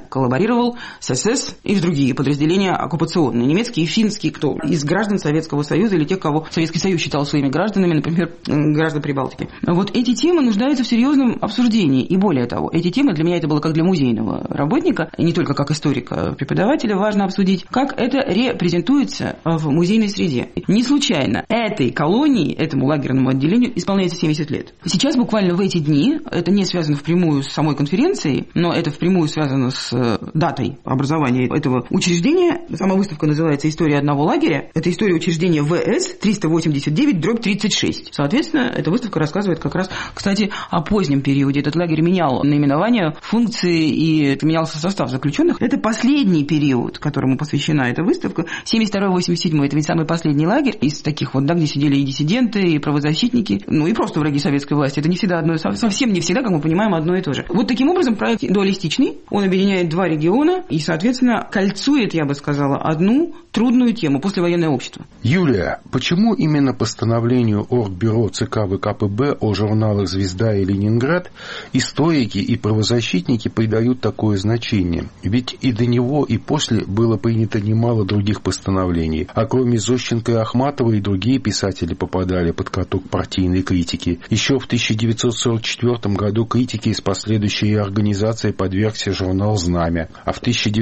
с СС и в другие подразделения оккупационные, немецкие и финские, кто из граждан Советского Союза или тех, кого Советский Союз считал своими гражданами, например, граждан Прибалтики. Вот эти темы нуждаются в серьезном обсуждении. И более того, эти темы, для меня это было как для музейного работника, и не только как историка, преподавателя, важно обсудить, как это репрезентуется в музейной среде. Не случайно этой колонии, этому лагерному отделению исполняется 70 лет. Сейчас буквально в эти дни, это не связано впрямую с самой конференцией, но это впрямую связано с датой образования этого учреждения. Сама выставка называется «История одного лагеря». Это история учреждения ВС 389/36. Соответственно, эта выставка рассказывает как раз, кстати, о позднем периоде. Этот лагерь менял наименование, функции и менялся состав заключенных. Это последний период, которому посвящена эта выставка. 72-87 это ведь самый последний лагерь из таких вот, да, где сидели и диссиденты, и правозащитники, ну и просто враги советской власти. Это не всегда одно, совсем не всегда, как мы понимаем, одно и то же. Вот таким образом проект дуалистичный, он объединяет два региона и, соответственно, кольцует, я бы сказала, одну трудную тему – послевоенное общество. Юлия, почему именно постановлению Оргбюро ЦК ВКПБ о журналах «Звезда» и «Ленинград» историки и правозащитники придают такое значение? Ведь и до него, и после было принято немало других постановлений. А кроме Зощенко и Ахматова и другие писатели попадали под каток партийной критики. Еще в 1944 году критике из последующей организации подвергся журнал «Знамя». А в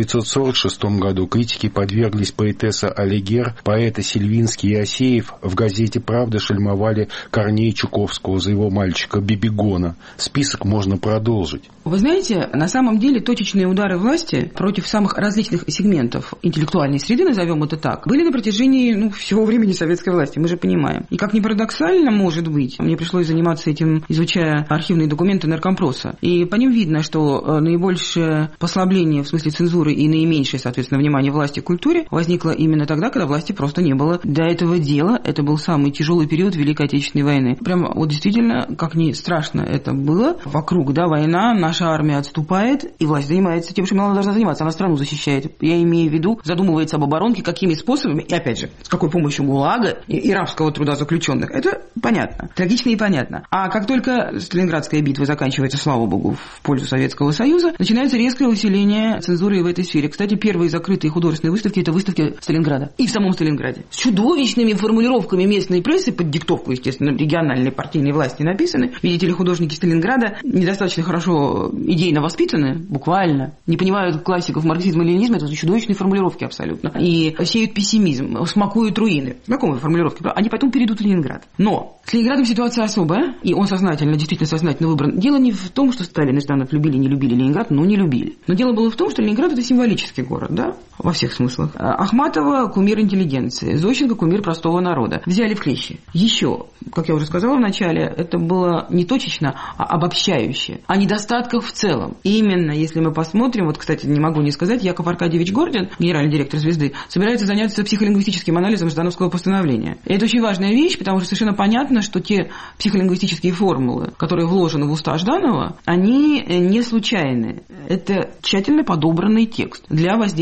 1946 году критике подверглись поэтесса Алигер, поэты Сильвинский и Асеев. В газете «Правда» шельмовали Корнея Чуковского за его мальчика Бибигона. Список можно продолжить. Вы знаете, на самом деле точечные удары власти против самых различных сегментов интеллектуальной среды, назовем это так, были на протяжении всего времени советской власти, мы же понимаем. И как ни парадоксально, может быть, мне пришлось заниматься этим, изучая архивные документы Наркомпроса. И по ним видно, что наибольшее послабление в смысле цензуры и наименьшее, соответственно, внимание власти к культуре возникло именно тогда, когда власти просто не было до этого дела. Это был самый тяжелый период Великой Отечественной войны. Прямо вот действительно, как ни страшно это было, вокруг, да, война, наша армия отступает, и власть занимается тем, чем она должна заниматься. Она страну защищает. Я имею в виду, задумывается об оборонке, какими способами, и опять же, с какой помощью ГУЛАГа и рабского труда заключенных. Это понятно. Трагично и понятно. А как только Сталинградская битва заканчивается, слава богу, в пользу Советского Союза, начинается резкое усиление цензуры в этой сфере. Кстати, первые закрытые художественные выставки – это выставки Сталинграда. И в самом Сталинграде. С чудовищными формулировками местной прессы, под диктовку, естественно, региональной партийной власти написаны. Видите ли, художники Сталинграда недостаточно хорошо идейно воспитаны, буквально, не понимают классиков марксизма и ленинизма, это чудовищные формулировки абсолютно. И сеют пессимизм, смакуют руины. Знакомые формулировки. Они потом перейдут в Ленинград. Но с Ленинградом ситуация особая, и он сознательно, действительно сознательно выбран. Дело не в том, что Сталин и Жданов любили, не любили Ленинград, но не любили. Но дело было в том, что Ленинград – это символический город, да, во всех смыслах. Ахматова – кумир интеллигенции, Зощенко – кумир простого народа. Взяли в клещи. Еще, как я уже сказала в начале, это было не точечно, а обобщающе. О недостатках в целом. И именно, если мы посмотрим, вот, кстати, не могу не сказать, Яков Аркадьевич Гордин, генеральный директор «Звезды», собирается заняться психолингвистическим анализом Ждановского постановления. И это очень важная вещь, потому что совершенно понятно, что те психолингвистические формулы, которые вложены в уста Жданова, они не случайны. Это тщательно подобранный текст для воздействия на психику.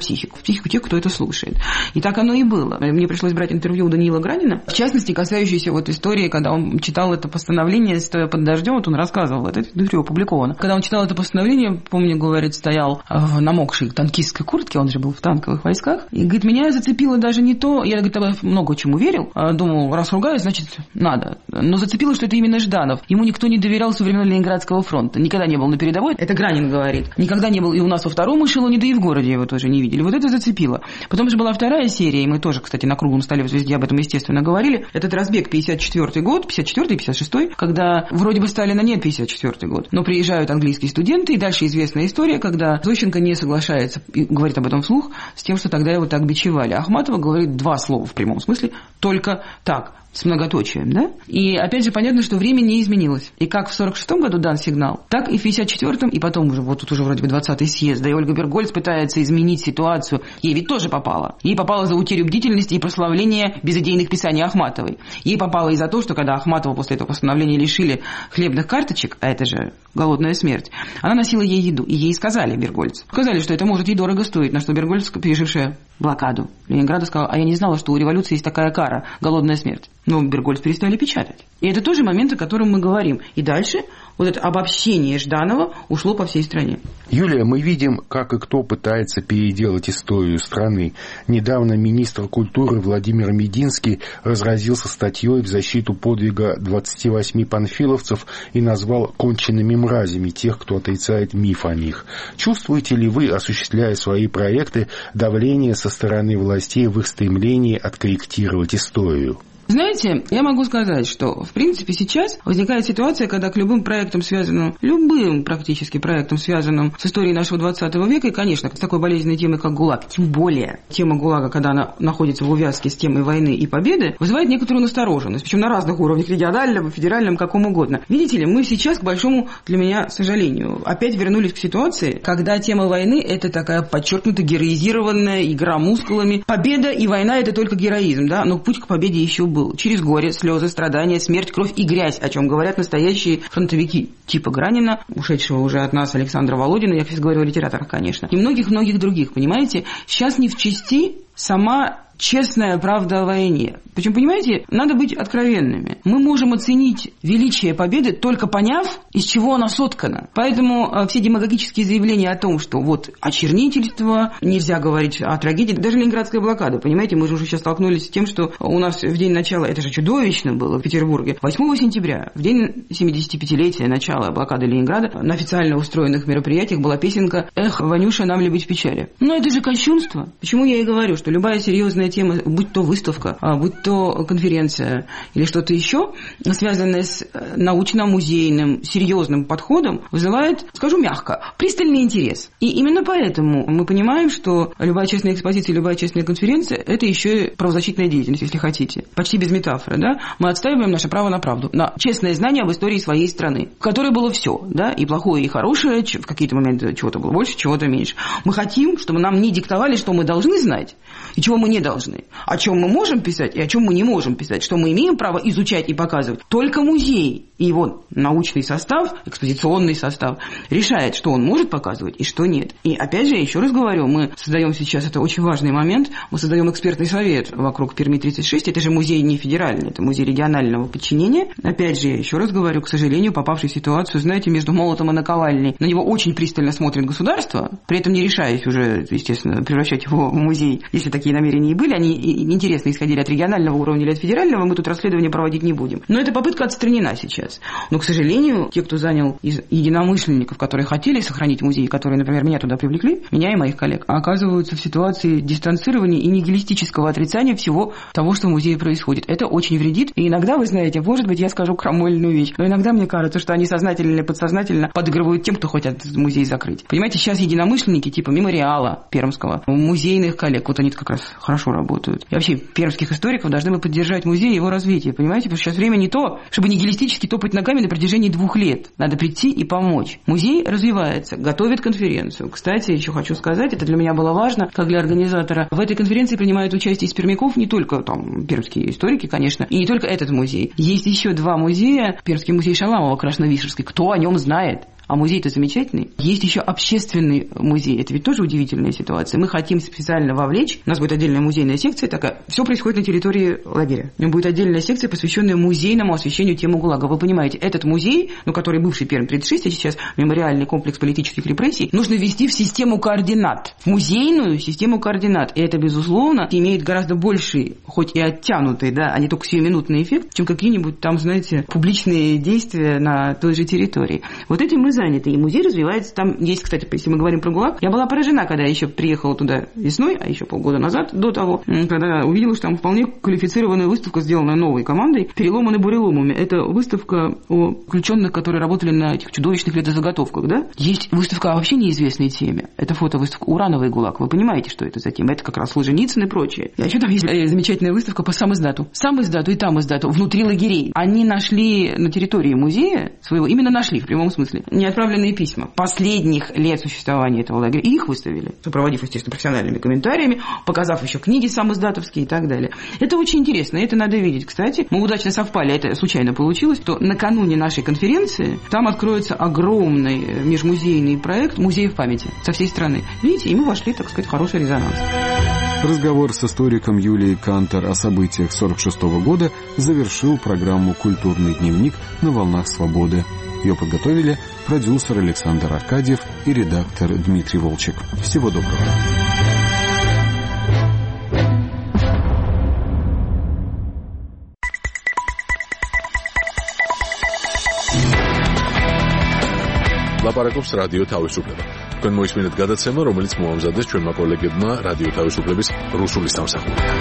психику тех, кто это слушает. И так оно и было. Мне пришлось брать интервью у Даниила Гранина, в частности, касающееся вот истории, когда он читал это постановление, стоя под дождем, вот он рассказывал, это интервью опубликовано. Когда он читал это постановление, помню, говорит, стоял в намокшей танкистской куртке, он же был в танковых войсках, и, говорит, меня зацепило даже не то, я, говорит, тогда много чему верил, думал, раз ругаюсь, значит, надо. Но зацепило, что это именно Жданов. Ему никто не доверял со времен Ленинградского фронта, никогда не был на передовой, это Гранин говорит, никогда не был и у нас во втором эшелоне, да и в городе его тоже не видели. Вот это зацепило. Потом же была вторая серия, и мы тоже, кстати, на круглом столе в «Звезде» об этом, естественно, говорили. Этот разбег 54-й год, 54-й, 56-й, когда вроде бы Сталина нет 54-й год, но приезжают английские студенты, и дальше известная история, когда Зощенко не соглашается, и говорит об этом вслух, с тем, что тогда его так бичевали. Ахматова говорит два слова в прямом смысле, только так, с многоточием, да? И опять же понятно, что время не изменилось. И как в 46-м году дан сигнал, так и в 54-м, и потом уже, вот тут уже вроде бы 20-й съезд, да и Ольга Бергольц пытается изменить ситуацию. Ей ведь тоже попало. Ей попало за утерю бдительности и прославление безыдейных писаний Ахматовой. Ей попало и за то, что когда Ахматова после этого постановления лишили хлебных карточек, а это же голодная смерть, она носила ей еду. И ей сказали, Бергольц, сказали, что это может ей дорого стоить, на что Бергольц, пережившая блокаду Ленинграда, сказала, а я не знала, что у революции есть такая кара, голодная смерть. Но Бергольц перестали печатать. И это тоже момент, о котором мы говорим. И дальше вот это обобщение Жданова ушло по всей стране. Юлия, мы видим, как и кто пытается переделать историю страны. Недавно министр культуры Владимир Мединский разразился статьей в защиту подвига 28 панфиловцев и назвал конченными мразями тех, кто отрицает миф о них. Чувствуете ли вы, осуществляя свои проекты, давление со стороны властей в их стремлении откорректировать историю? Знаете, я могу сказать, что, в принципе, сейчас возникает ситуация, когда к любым проектам, связанным, любым практически проектам, связанным с историей нашего 20 века, и, конечно, с такой болезненной темой, как ГУЛАГ, тем более тема ГУЛАГа, когда она находится в увязке с темой войны и победы, вызывает некоторую настороженность, причем на разных уровнях, региональном, федеральном, каком угодно. Видите ли, мы сейчас, к большому для меня сожалению, опять вернулись к ситуации, когда тема войны – это такая подчеркнуто героизированная игра мускулами. Победа и война – это только героизм, да, но путь к победе еще был. Через горе, слезы, страдания, смерть, кровь и грязь, о чем говорят настоящие фронтовики типа Гранина, ушедшего уже от нас Александра Володина, я сейчас говорю о литераторах, конечно, и многих-многих других, понимаете? Сейчас не в чести сама честная правда о войне. Причем, понимаете, надо быть откровенными. Мы можем оценить величие победы, только поняв, из чего она соткана. Поэтому все демагогические заявления о том, что вот очернительство, нельзя говорить о трагедии, даже Ленинградская блокада, понимаете, мы же уже сейчас столкнулись с тем, что у нас в день начала, это же чудовищно было в Петербурге, 8 сентября, в день 75-летия начала блокады Ленинграда, на официально устроенных мероприятиях была песенка «Эх, Ванюша, нам ли быть в печали?». Но это же кощунство. Почему я и говорю, что любая серьезная тема, будь то выставка, будь то конференция или что-то еще, связанное с научно-музейным, серьезным подходом, вызывает, скажу мягко, пристальный интерес. И именно поэтому мы понимаем, что любая честная экспозиция, любая честная конференция – это еще и правозащитная деятельность, если хотите. Почти без метафоры, да? Мы отстаиваем наше право на правду, на честное знание об истории своей страны, в которой было все, да, и плохое, и хорошее, в какие-то моменты чего-то было больше, чего-то меньше. Мы хотим, чтобы нам не диктовали, что мы должны знать и чего мы не должны, о чем мы можем писать и о чем мы не можем писать, что мы имеем право изучать и показывать. Только музей и его научный состав, экспозиционный состав решает, что он может показывать и что нет. И опять же, я еще раз говорю, мы создаем сейчас, это очень важный момент, мы создаем экспертный совет вокруг Перми-36, это же музей не федеральный, это музей регионального подчинения. Опять же, я еще раз говорю, к сожалению, попавший в ситуацию, знаете, между молотом и наковальней. На него очень пристально смотрит государство, при этом не решаясь уже, естественно, превращать его в музей, если такие намерения и были, они интересно исходили от регионального уровня или от федерального, мы тут расследование проводить не будем. Но эта попытка отстранена сейчас. Но, к сожалению, те, кто занял из единомышленников, которые хотели сохранить музей, которые, например, меня туда привлекли, меня и моих коллег, оказываются в ситуации дистанцирования и нигилистического отрицания всего того, что в музее происходит. Это очень вредит. И иногда, вы знаете, может быть, я скажу крамольную вещь, но иногда мне кажется, что они сознательно или подсознательно подыгрывают тем, кто хочет музей закрыть. Понимаете, сейчас единомышленники типа Мемориала Пермского, музейных коллег, вот они как раз хорошо работают. И вообще пермских историков должны бы поддержать музей и его развитие. Понимаете, потому что сейчас время не то, чтобы нигилистически топать ногами на протяжении 2 лет. Надо прийти и помочь. Музей развивается, готовит конференцию. Кстати, еще хочу сказать, это для меня было важно, как для организатора. В этой конференции принимают участие из пермяков не только там пермские историки, конечно, и не только этот музей. Есть еще 2 музея. Пермский музей Шаламова, Красновишерский. Кто о нем знает? а музей-то замечательный. Есть еще общественный музей. Это ведь тоже удивительная ситуация. Мы хотим специально вовлечь. У нас будет отдельная музейная секция такая. Все происходит на территории лагеря. У него будет отдельная секция, посвященная музейному освещению темы ГУЛАГа. Вы понимаете, этот музей, который бывший Пермь-36, а сейчас мемориальный комплекс политических репрессий, нужно ввести в систему координат. В музейную систему координат. И это, безусловно, имеет гораздо больший, хоть и оттянутый, да, а не только сиюминутный эффект, чем какие-нибудь там, знаете, публичные действия на той же территории. Вот этим мы заняты. И музей развивается. Там есть, кстати, если мы говорим про ГУЛАГ, я была поражена, когда я еще приехала туда весной, а еще полгода назад, до того, когда увидела, что там вполне квалифицированная выставка, сделанная новой командой, «Переломаны буреломами». Это выставка о заключенных, которые работали на этих чудовищных летозаготовках, да? Есть выставка о вообще неизвестной теме. Это фотовыставка «Урановый ГУЛАГ». Вы понимаете, что это за тема? Это как раз Солженицын и прочее. А еще там есть замечательная выставка по самиздату. Самиздату и тамиздату внутри лагерей. Они нашли на территории музея своего, именно нашли в прямом смысле, неотправленные письма последних лет существования этого лагеря. И их выставили, сопроводив, естественно, профессиональными комментариями, показав еще книги самиздатовские и так далее. Это очень интересно, это надо видеть. Кстати, мы удачно совпали, это случайно получилось, что накануне нашей конференции там откроется огромный межмузейный проект музеев памяти со всей страны. Видите, и мы вошли, так сказать, в хороший резонанс. Разговор с историком Юлией Кантор о событиях 1946 года завершил программу «Культурный дневник» на «Волнах свободы». Ее подготовили продюсер Александр Аркадьев и редактор Дмитрий Волчек. Всего доброго. ლაპარაკობს რადიო თავისუფლება. თქვენ მოისმინეთ გადაცემა, რომელიც მოამზადეს ჩვენმა კოლეგებმა რადიო თავისუფლების რუსული სამსახურიდან.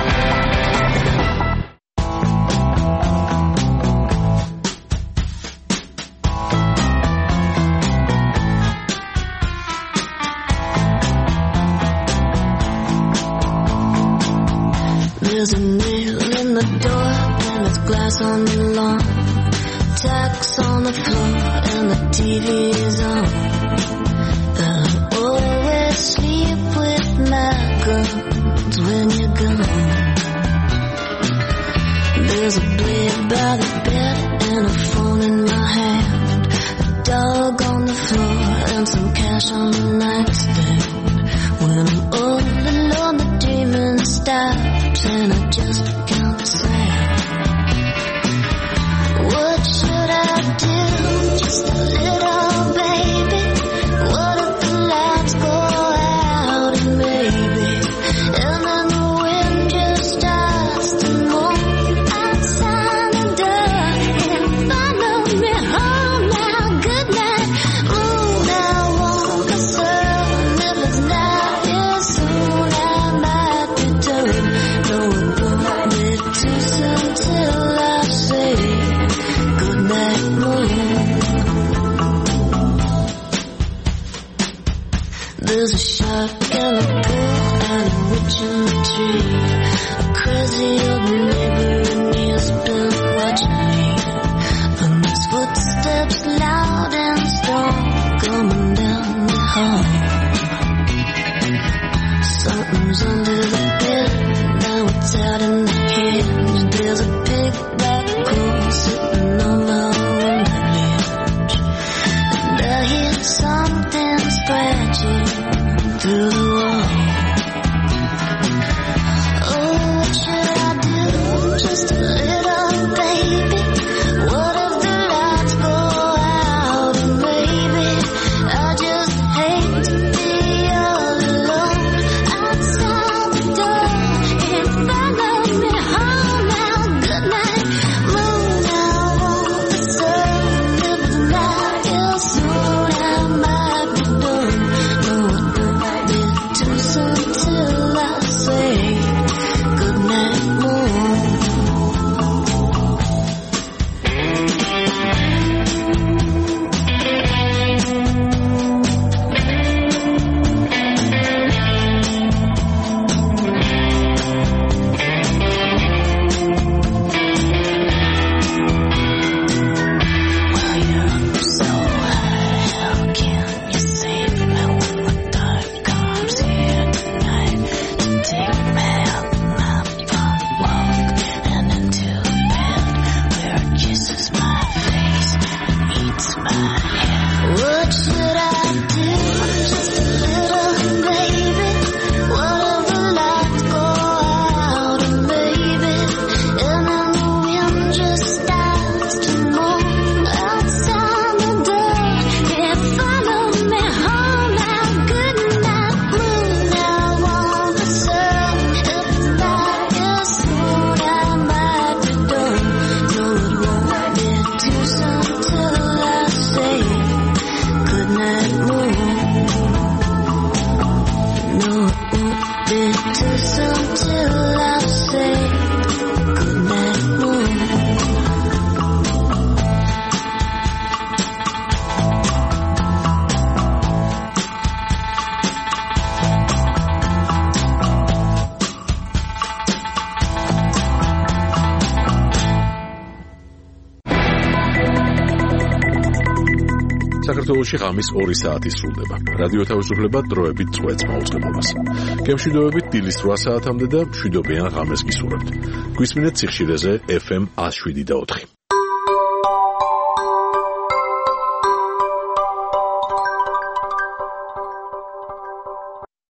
There's a nail in the door and there's glass on the lawn. Tacks on the floor and the TV's on. I always sleep with my guns when you're gone. There's a blade by the bed and a phone in my hand. A dog on the floor and some cash on the nightstand. When I'm all alone, the dreaming stops and I just can't stand. What should I do? Just a little baby. What if the lights go out and maybe, and then the wind just starts to move outside the door and follow me home now. Good night. Ooh, I want the sun. If it's not here soon, I might return. No, it won't be too soon till I say goodnight, moon. There's a shark in the pool and a witch in the tree. A crazy old neighbor and he's been watching me. And his footsteps loud and strong coming down the hall. Something's under the bed, now it's out in the hinge. There's a big black hole sitting on my window ledge. And I hear something scratching through the wall. Oh, what should I do? Just a little baby. What if the lights go out and maybe I just hate to Too soon till I've said goodnight, moon. საქართველოში ღამის 2 საათი სრულდება. რადიო თავისუფლება დროებით წვეთს მაუწყებლობას. გემშვიდობებით დილის 8 საათამდე და მშვიდობიან ღამეს გისურვებთ. გვისმინეთ სიხშირეზე FM 107.4.